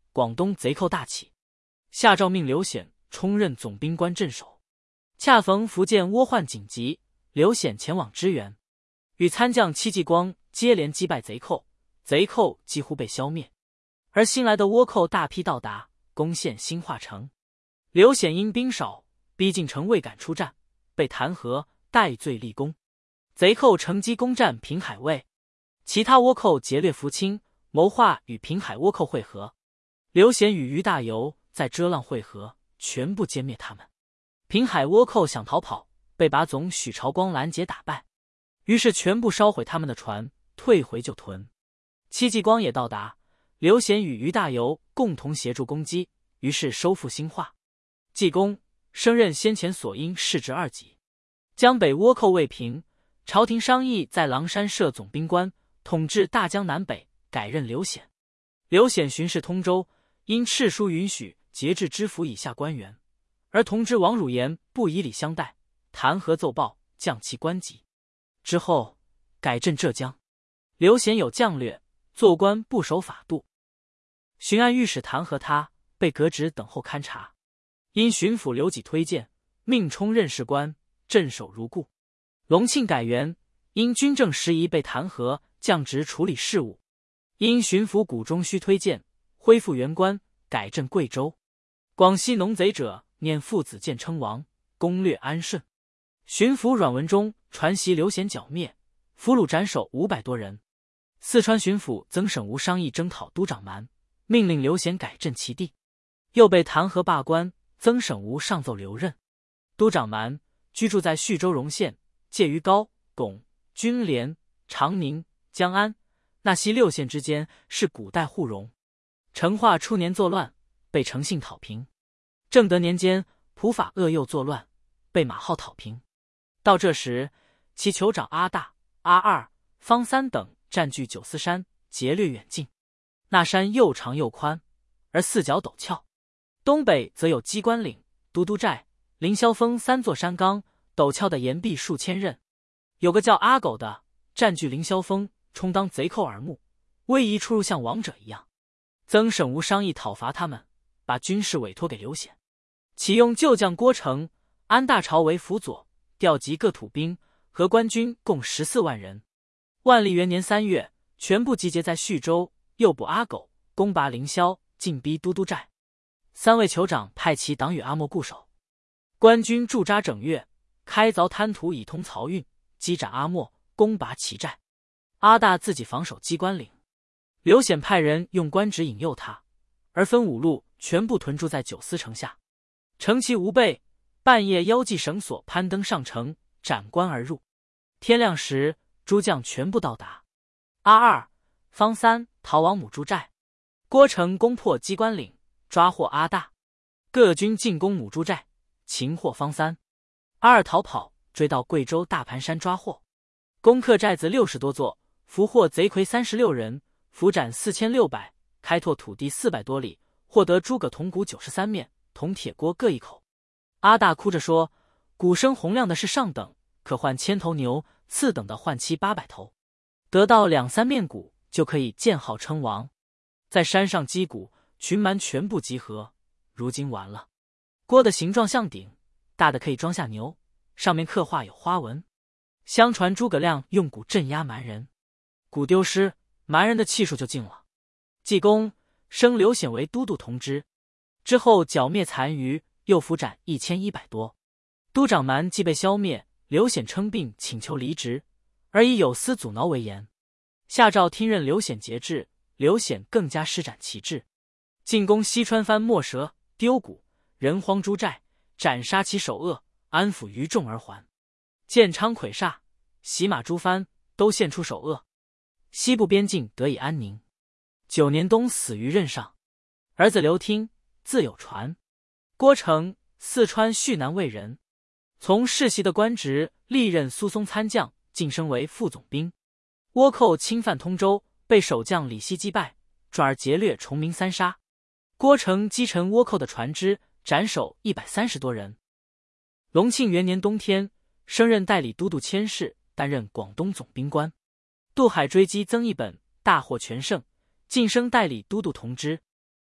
广东贼寇大起，下诏命刘显充任总兵官镇守。恰逢福建倭患紧急，刘显前往支援，与参将戚继光接连击败贼寇，贼寇几乎被消灭。而新来的倭寇大批到达，攻陷兴化城。刘显因兵少，逼近城未敢出战，被弹劾戴罪立功。贼寇乘机攻占平海卫，其他倭寇劫掠福清，谋划与平海倭寇会合。刘显与于大猷在遮浪会合，全部歼灭他们。平海倭寇想逃跑，被把总许朝光拦截打败，于是全部烧毁他们的船，退回旧屯。戚继光也到达，刘显与于大猷共同协助攻击，于是收复兴化。济公升任先前所应世职2级。江北倭寇未平，朝廷商议在狼山设总兵官，统治大江南北，改任刘显。刘显巡视通州，因敕书允许节制知府以下官员，而同知王汝言不以礼相待，弹劾奏报，降其官级。之后改镇浙江。刘显有将略，做官不守法度，巡按御史弹劾他，被革职等候勘察。因巡抚刘己推荐，命充任事官，镇守如故。隆庆改元，因军政时宜被弹劾，降职处理事务。因巡抚谷中须推荐，恢复原官，改镇贵州。广西农贼者念父子建称王，攻略安顺。巡抚阮文忠传檄刘显剿灭，俘虏斩首500多人。四川巡抚曾省吾商议征讨都长蛮，命令刘显改镇其地，又被弹劾罢官。曾省吾上奏留任。都长蛮居住在叙州荣县，介于高、巩、军连、长宁、江安、纳西6县之间，是古代互荣。成化初年作乱，被诚信讨平。正德年间，普法恶右作乱，被马浩讨平。到这时，其酋长阿大、阿二、方三等占据九思山，劫掠远近。那山又长又宽，而4角陡峭。东北则有鸡冠岭、都督寨、凌霄峰3座山冈，陡峭的岩壁数千仞。有个叫阿狗的，占据凌霄峰，充当贼寇耳目，威仪出入像王者一样。曾省吾商议讨伐他们，把军事委托给刘显，启用旧将郭成、安大潮为辅佐，调集各土兵和官军共14万人。万历元年3月，全部集结在叙州，诱捕阿狗，攻拔凌霄，进逼都督寨。3位酋长派其党羽阿莫固守，官军驻扎整月，开凿滩涂以通漕运，击斩阿莫，攻拔其寨。阿大自己防守鸡冠岭。刘显派人用官职引诱他，而分5路全部屯驻在九思城下。乘其无备，半夜腰系绳索攀登上城，斩关而入。天亮时，诸将全部到达。阿二、方三逃往母猪寨，郭成攻破鸡冠岭，抓获阿大。各军进攻母猪寨，擒获方三。阿二逃跑，追到贵州大盘山抓获，攻克寨子60多座，俘获贼魁36人，俘斩4600，开拓土地400多里，获得诸葛铜鼓93面，铜铁锅各1口。阿大哭着说，鼓声洪亮的是上等，可换1000头牛，次等的换700、800头，得到2、3面鼓就可以建号称王。在山上击鼓，群蛮全部集合，如今完了。锅的形状像鼎，大的可以装下牛，上面刻画有花纹。相传诸葛亮用鼓镇压蛮人，鼓丢失，蛮人的气数就尽了。济公升刘显为都督同知，之后剿灭残余，又俘斩1100多。都长蛮既被消灭，刘显称病请求离职，而以有司阻挠为言。下诏听任刘显节制，刘显更加施展奇志，进攻西川藩莫蛇，丢鼓，人荒猪寨，斩杀其首恶，安抚余众而还。建昌魁煞，洗马诸藩，都献出首恶，西部边境得以安宁。9年冬死于任上。儿子刘听，字有传，郭成，四川叙南卫人，从世袭的官职历任苏松参将，晋升为副总兵。倭寇侵犯通州，被守将李希击败，转而劫掠崇明3沙。郭成击沉倭寇的船只，斩首130多人。隆庆元年冬天，升任代理都督佥事，担任广东总兵官。渡海追击曾一本，大获全胜，晋升代理都督同知。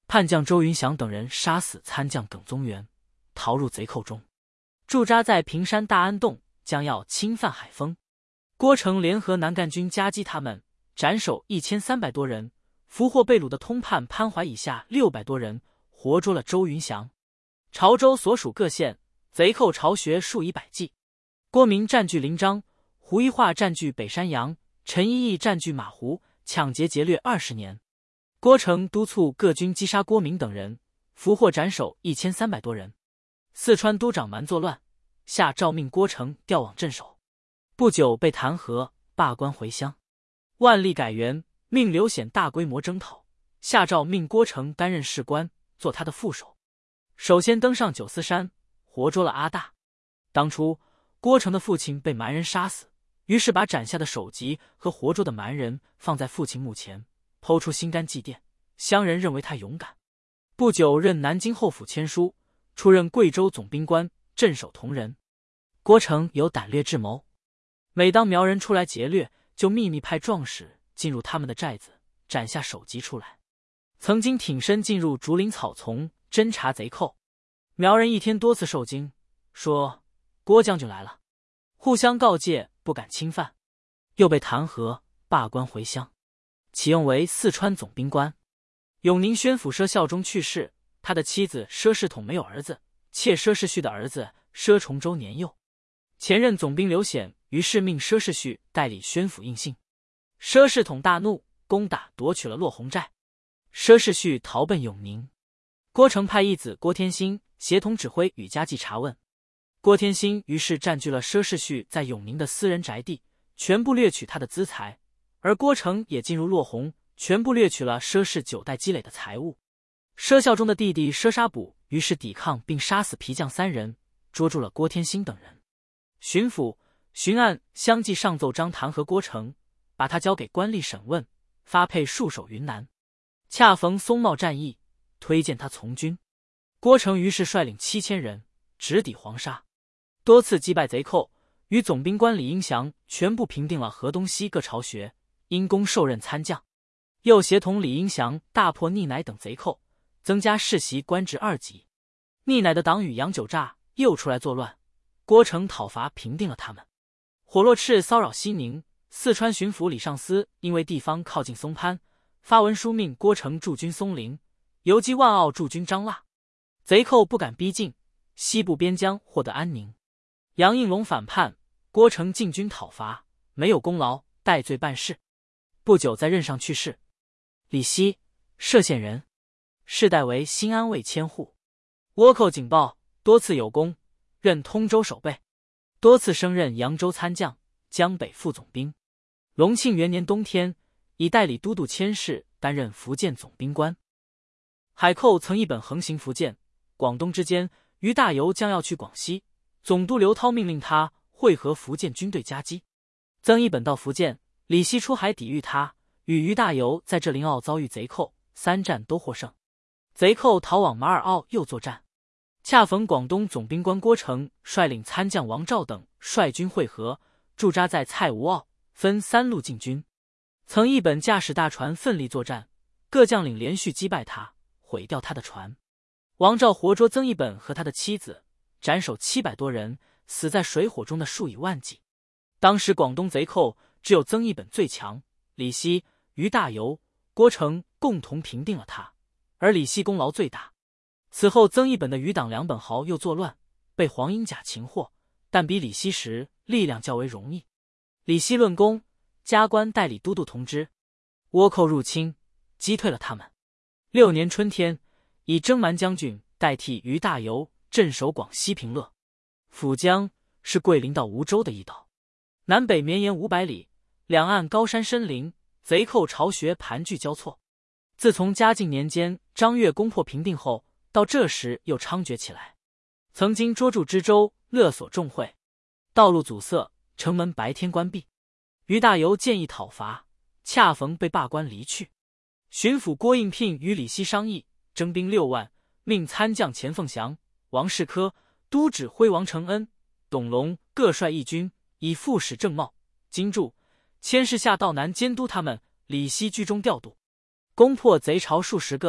叛将周云祥等人杀死参将耿宗元，逃入贼寇中，驻扎在平山大安洞，将要侵犯海丰。郭成联合南赣军夹击他们，斩首1300多人，俘获被掳的通判潘怀以下600多人，活捉了周云祥。潮州所属各县贼寇巢穴数以百计。郭明占据临漳，胡一化占据北山阳，陈一义占据马湖，抢劫劫掠20年。郭成督促各军击杀郭明等人，俘获斩首1300多人。四川都长蛮作乱，下诏命郭成调往镇守，不久被弹劾，罢官回乡。万历改元，命刘显大规模征讨，下诏命郭成担任士官，做他的副手。首先登上九思山，活捉了阿大。当初郭成的父亲被蛮人杀死，于是把斩下的首级和活捉的蛮人放在父亲墓前，剖出心肝祭奠，乡人认为他勇敢。不久任南京候府签书，出任贵州总兵官，镇守铜仁。郭成有胆略智谋，每当苗人出来劫掠，就秘密派壮士进入他们的寨子，斩下首级出来。曾经挺身进入竹林草丛，侦查贼寇。苗人一天多次受惊，说郭将军来了，互相告诫，不敢侵犯。又被弹劾，罢官回乡，启用为四川总兵官。永宁宣抚佘孝忠去世，他的妻子佘世统没有儿子，妾佘世旭的儿子佘崇周年幼。前任总兵刘显于是命佘世旭代理宣抚印信。佘世统大怒，攻打夺取了落红寨。佘世旭逃奔永宁。郭成派义子郭天兴协同指挥与家计查问。郭天兴于是占据了佘世旭在永宁的私人宅地，全部掠取他的资财，而郭成也进入落红，全部掠取了佘氏9代积累的财物。佘孝忠的弟弟佘沙补于是抵抗并杀死皮将3人，捉住了郭天兴等人。巡抚、巡按相继上奏章弹劾郭成，把他交给官吏审问，发配戍守云南。恰逢松茂战役，推荐他从军。郭成于是率领7000人直抵黄沙，多次击败贼寇，与总兵官李英祥全部平定了河东西各巢穴，因功受任参将。又协同李英祥大破逆乃等贼寇，增加世袭官职2级。逆乃的党羽杨九诈又出来作乱，郭成讨伐平定了他们。火落赤骚扰西宁，四川巡抚李尚思因为地方靠近松潘，发文书命郭成驻军松陵，游击万澳驻军张腊，贼寇不敢逼近，西部边疆获得安宁。杨应龙反叛，郭成进军讨伐，没有功劳，戴罪办事。不久在任上去世。李希，歙县人，世代为新安卫千户，倭寇警报，多次有功，任通州守备，多次升任扬州参将、江北副总兵。隆庆元年冬天，以代理都督佥事担任福建总兵官。海寇曾一本横行福建、广东之间，于大猷将要去广西，总督刘涛命令他会合福建军队夹击。曾一本到福建，李希出海抵御他，与于大猷在这临澳遭遇贼寇，3战都获胜。贼寇逃往马尔澳又作战，恰逢广东总兵官郭成率领参将王兆等率军会合，驻扎在蔡吴澳，分3路进军。曾一本驾驶大船奋力作战，各将领连续击败他，毁掉他的船。王兆活捉曾一本和他的妻子，斩首700多人，死在水火中的数以万计。当时广东贼寇只有曾一本最强，李希、于大猷、郭成共同平定了他，而李希功劳最大。此后曾一本的余党2本豪又作乱，被黄英甲擒获，但比李希时力量较为容易。李希论功，加官代理都督同知。倭寇入侵，击退了他们。6年春天，以征蛮将军代替于大猷镇守广西平乐。府江是桂林到梧州的一岛，南北绵延500里，两岸高山深林，贼寇巢穴盘踞交错。自从嘉靖年间张悦攻破平定后，到这时又猖獗起来。曾经捉住知州，勒索众会，道路阻塞，城门白天关闭。于大猷建议讨伐，恰逢被罢官离去。巡抚郭应聘与李希商议，征兵6万，命参将钱凤祥、王世科、都指挥王承恩、董龙各率一军，以副使郑茂、金柱、佥事下道南监督他们。李希居中调度，攻破贼巢数十个，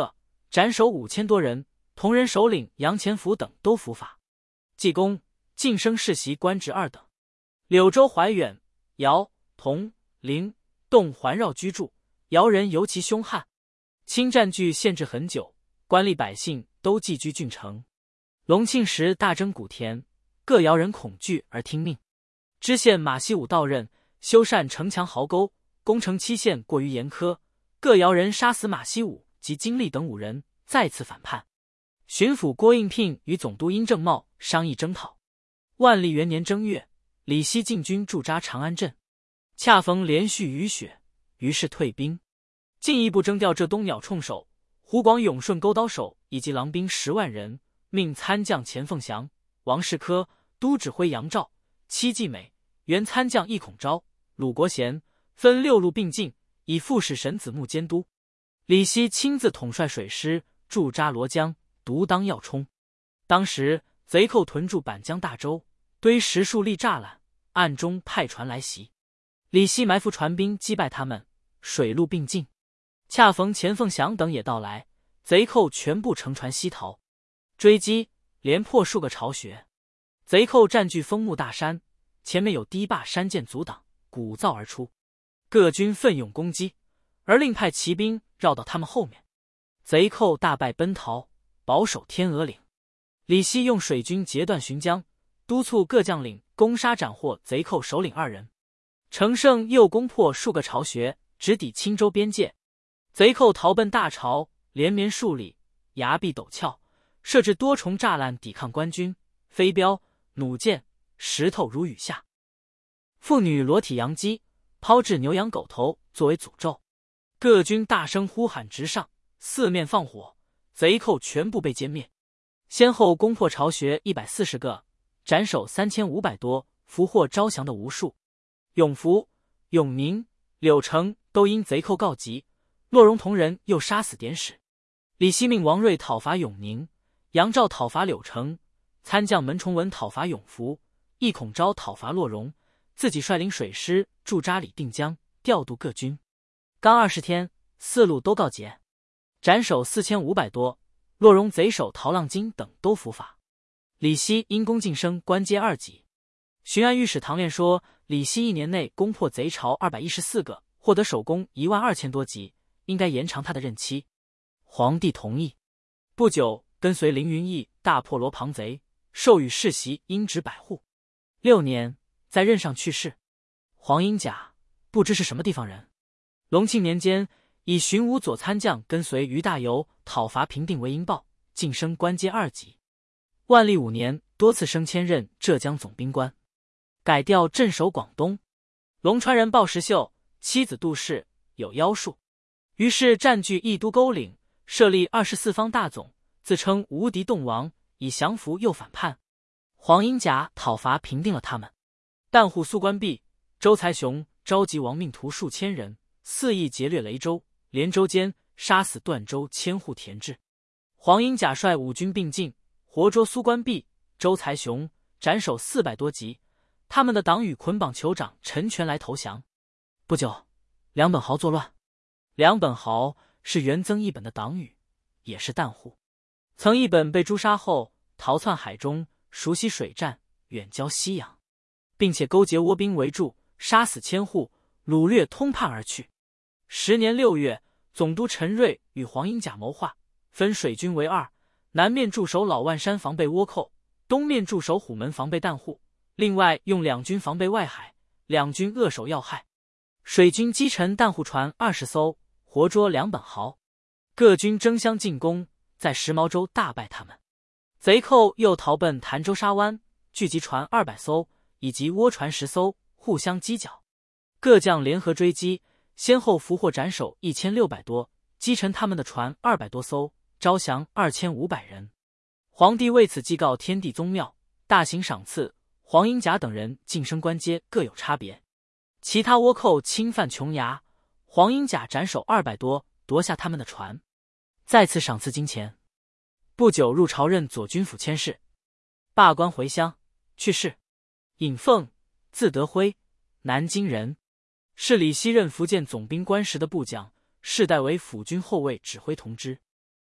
斩首5000多人，同人首领杨潜福等都伏法。济公、晋升世袭官职2等。柳州怀远、姚、佟、陵、洞环绕居住，姚人尤其凶悍，侵占据限制很久，官吏百姓都寄居郡城。隆庆时大征古田，各姚人恐惧而听命。知县马希武到任，修缮城墙壕沟，工程期限过于严苛，各姚人杀死马希武及金历等5人，再次反叛。巡抚郭应聘与总督殷正茂商议征讨。万历元年正月，李希进军驻扎长安镇，恰逢连续雨雪，于是退兵，进一步征调浙东鸟铳手、湖广永顺钩刀手以及狼兵10万人，命参将钱凤祥、王世科、都指挥杨照、戚继美、原参将易孔昭、鲁国贤分6路并进，以副使沈子木监督。李希亲自统帅水师驻扎罗江，独当要冲。当时贼寇屯驻板江大洲，堆10数立栅栏，暗中派船来袭。李希埋伏船兵，击败他们，水陆并进。恰逢钱凤祥等也到来，贼寇全部乘船西逃。追击，连破数个巢穴。贼寇占据枫木大山，前面有堤坝山涧阻挡，鼓噪而出。各军奋勇攻击，而另派骑兵绕到他们后面。贼寇大败奔逃，保守天鹅岭。李希用水军截断浔江，督促各将领攻杀斩获贼寇首领2人。乘胜又攻破数个巢穴，直抵青州边界。贼寇逃奔大巢，连绵数里，崖壁陡峭，设置多重栅栏抵抗官军，飞镖、弩箭、石头如雨下。妇女裸体扬鸡，抛掷牛羊狗头作为诅咒。各军大声呼喊直上，四面放火，贼寇全部被歼灭。先后攻破巢穴140个，斩首3500多，俘获招降的无数。永福、永宁、柳城都因贼寇告急，骆荣同人又杀死典史。李希命王睿讨伐永宁，杨照讨伐柳城，参将门崇文讨伐永福，易孔昭讨伐骆荣，自己率领水师驻扎李定江，调度各军。刚20天，4路都告捷，斩首4500多，骆荣贼首陶浪金等都伏法。李希因功晋升官阶2级。巡按御史唐炼说，李希1年内攻破贼巢214个，获得首功12000多级，应该延长他的任期。皇帝同意。不久，跟随凌云逸大破罗庞贼，授予世袭英职百户。6年，在任上去世。黄英甲不知是什么地方人。隆庆年间，以巡抚左参将跟随于大猷讨伐平定韦营豹，晋升官阶2级。万历5年，多次升迁任浙江总兵官，改调镇守广东。龙川人鲍石秀妻子杜氏有妖术，于是占据义都沟岭，设立24方大总，自称无敌洞王，以降服又反叛。黄英甲讨伐平定了他们。淡户苏关闭，周才雄召集亡命徒数千人，肆意劫掠雷州、连州间，杀死段州千户田治。黄英甲率5军并进，活捉苏关闭、周才雄，斩首400多级。他们的党羽捆绑酋长陈全来投降。不久，梁本豪作乱。梁本豪是元曾一本的党羽，也是淡户。曾一本被诛杀后，逃窜海中，熟悉水战，远交西洋，并且勾结倭兵围住，杀死千户，掳掠通叛而去。10年6月，总督陈瑞与黄英甲谋划，分水军为2，南面驻守老万山防备倭寇，东面驻守虎门防备淡户，另外用2军防备外海，2军扼守要害。水军击沉淡户船20艘，活捉梁本豪。各军争相进攻，在石毛洲大败他们。贼寇又逃奔潭州沙湾，聚集船200艘，以及倭船10艘，互相击剿。各将联合追击，先后俘获斩首1600多，击沉他们的船200多艘，招降2500人。皇帝为此祭告天地宗庙，大行赏赐。黄英甲等人晋升官阶各有差别。其他倭寇侵犯琼崖，黄英甲斩首200多，夺下他们的船，再次赏赐金钱。不久入朝任左军府佥事，罢官回乡，去世。尹凤，字德辉，南京人，是李希任福建总兵官时的部将，世代为辅军后卫指挥同知。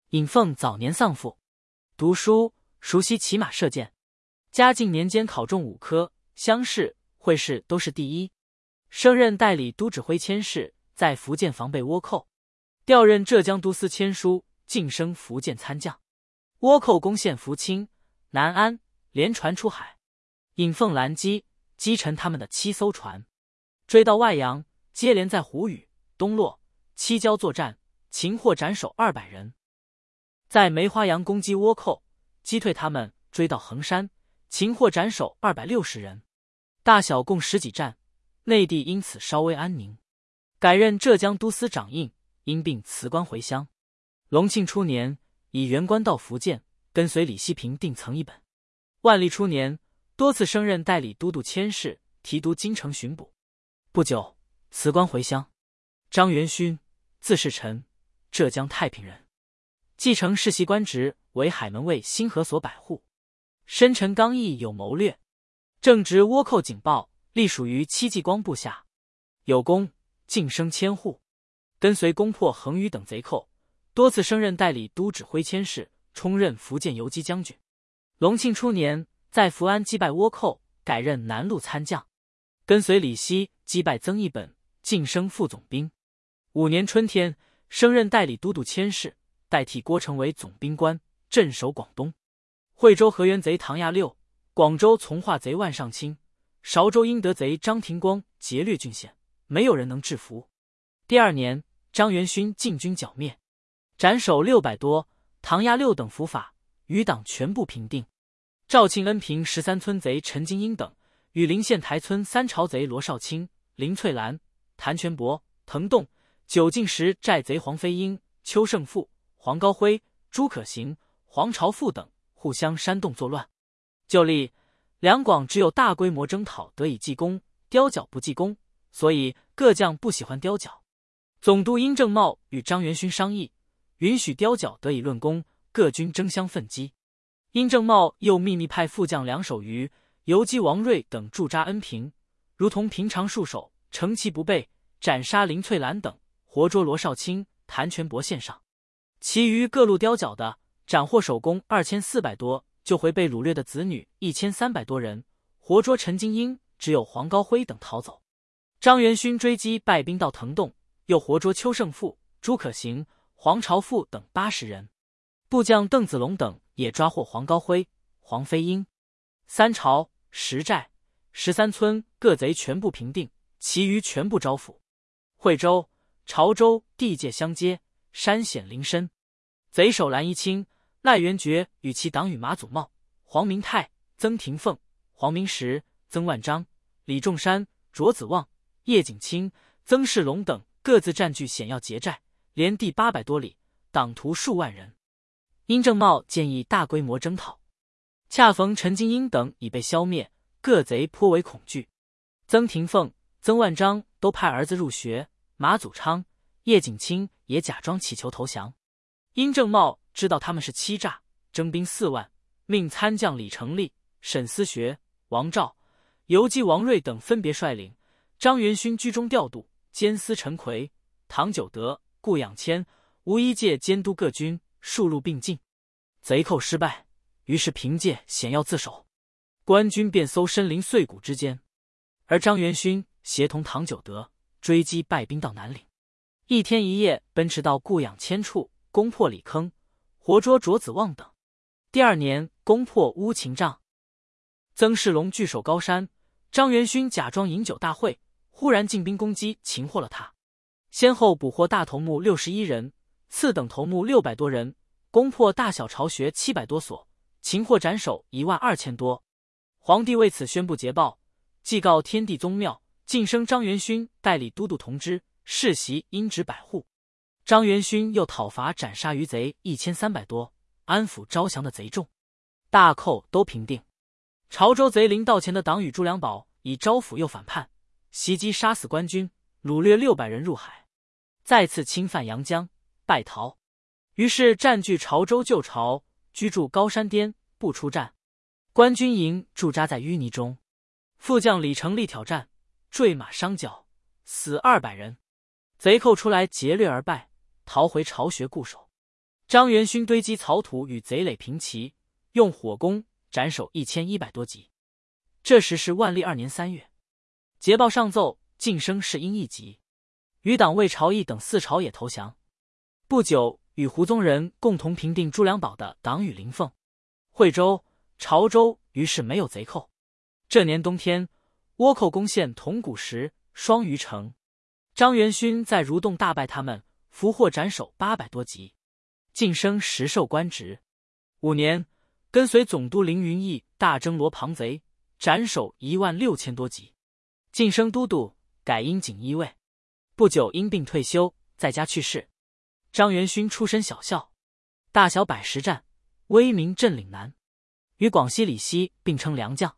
尹凤早年丧父，读书熟悉骑马射箭，嘉靖年间考中5科，乡试、会试都是第一。升任代理都指挥佥事，在福建防备倭寇，调任浙江都司签书，晋升福建参将。倭寇攻陷福清、南安，连船出海，尹凤拦击，击沉他们的7艘船，追到外洋，接连在湖宇、东洛、七礁作战，擒获斩首200人。在梅花洋攻击倭寇，击退他们，追到衡山，擒获斩首260人。大小共10几战，内地因此稍微安宁。改任浙江都司掌印，因病辞官回乡。隆庆初年，以原官到福建，跟随李希平定曾一本。万历初年，多次升任代理都督佥事，提督京城巡捕。不久，辞官回乡。张元勋，字世臣，浙江太平人，继承世袭官职，为海门卫新河所百户。深沉刚毅，有谋略，正值倭寇警报，隶属于戚继光部下，有功，晋升千户，跟随攻破横余等贼寇，多次升任代理都指挥佥事，充任福建游击将军。隆庆初年，在福安击败倭寇，改任南路参将，跟随李希击败曾一本，晋升副总兵。5年春天，升任代理都督佥事，代替郭成为总兵官，镇守广东。惠州河源贼唐亚六，广州从化贼万尚卿，韶州英德贼张廷光劫掠郡县，没有人能制服。第2年，张元勋进军剿灭，斩首600多，唐亚六等伏法，余党全部平定。肇庆恩平13村贼陈金英等，与临县台村3朝贼罗少卿、林翠兰、谭全伯、滕栋、九进时寨贼黄飞英、邱胜富、黄高辉、朱可行、黄朝富等互相煽动作乱。就例两广只有大规模征讨得以记功，雕角不记功，所以各将不喜欢雕角。总督殷正茂与张元勋商议，允许雕角得以论功，各军争相奋击。殷正茂又秘密派副将梁守瑜、游击王睿等驻扎恩平，如同平常戍守，乘其不备，斩杀林翠兰等，活捉罗少卿、谭全伯献上。其余各路雕角的，斩获首功2400多，救回被掳掠的子女1300多人，活捉陈金英只有黄高辉等逃走。张元勋追击败兵到滕栋，又活捉邱胜富、朱可行、黄朝富等80人。部将邓子龙等也抓获黄高辉、黄飞英。3朝、10寨、13村各贼全部平定，其余全部招抚。惠州、潮州地界相接，山险林深，贼首蓝一清、赖元觉与其党羽马祖茂、黄明泰、曾廷凤、黄明实、曾万章、李仲山、卓子旺、叶景清、曾世龙等各自占据险要劫寨，连地800多里，党徒数万人。殷正茂建议大规模征讨，恰逢陈金英等已被消灭，各贼颇为恐惧。曾廷凤、曾万章都派儿子入学，马祖昌、叶景清也假装乞求投降。殷正茂知道他们是欺诈，征兵4万，命参将李成立、沈思学、王兆、游击王睿等分别率领，张元勋居中调度，监司陈奎、唐九德、顾养谦、吴一介监督各军，数路并进。贼寇失败，于是凭借险要自守，官军便搜深林碎谷之间，而张元勋协同唐九德追击败兵到南岭，一天一夜奔驰到顾养谦处，攻破李坑，活捉卓子旺等。第2年攻破乌秦帐，曾世龙据守高山，张元勋假装饮酒大会，忽然进兵攻击，擒获了他，先后捕获大头目61人，次等头目600多人，攻破大小巢穴700多所，擒获斩首12000多。皇帝为此宣布捷报，祭告天地宗庙，晋升张元勋代理都督同知，世袭因职百户。张元勋又讨伐斩杀余贼1300多，安抚招降的贼众，大寇都平定。潮州贼临道前的党羽朱良宝以招抚又反叛，袭击杀死官军，掳掠600人入海，再次侵犯阳江，败逃。于是占据潮州旧巢，居住高山巅，不出战。官军营驻扎在淤泥中，副将李成立挑战，坠马伤脚，死200人。贼寇出来劫掠而败，逃回巢穴固守。 张元勋堆积草土与贼垒平齐，用火攻斩首1100多级。这时是万历2年3月，捷报上奏，晋升是因一级，余党魏朝义等4朝也投降。不久，与胡宗仁共同平定朱良宝的党羽林凤、惠州、潮州，于是没有贼寇。这年冬天，倭寇攻陷铜鼓石、双鱼城，张元勋在蠕洞大败他们，俘获斩首800多级，晋升实授官职。5年，跟随总督凌云逸大征罗庞贼，斩首16000多级，晋升都督，改因锦衣卫。不久因病退休，在家去世。张元勋出身小校，大小百10战，威名震岭南，与广西李希并称良将。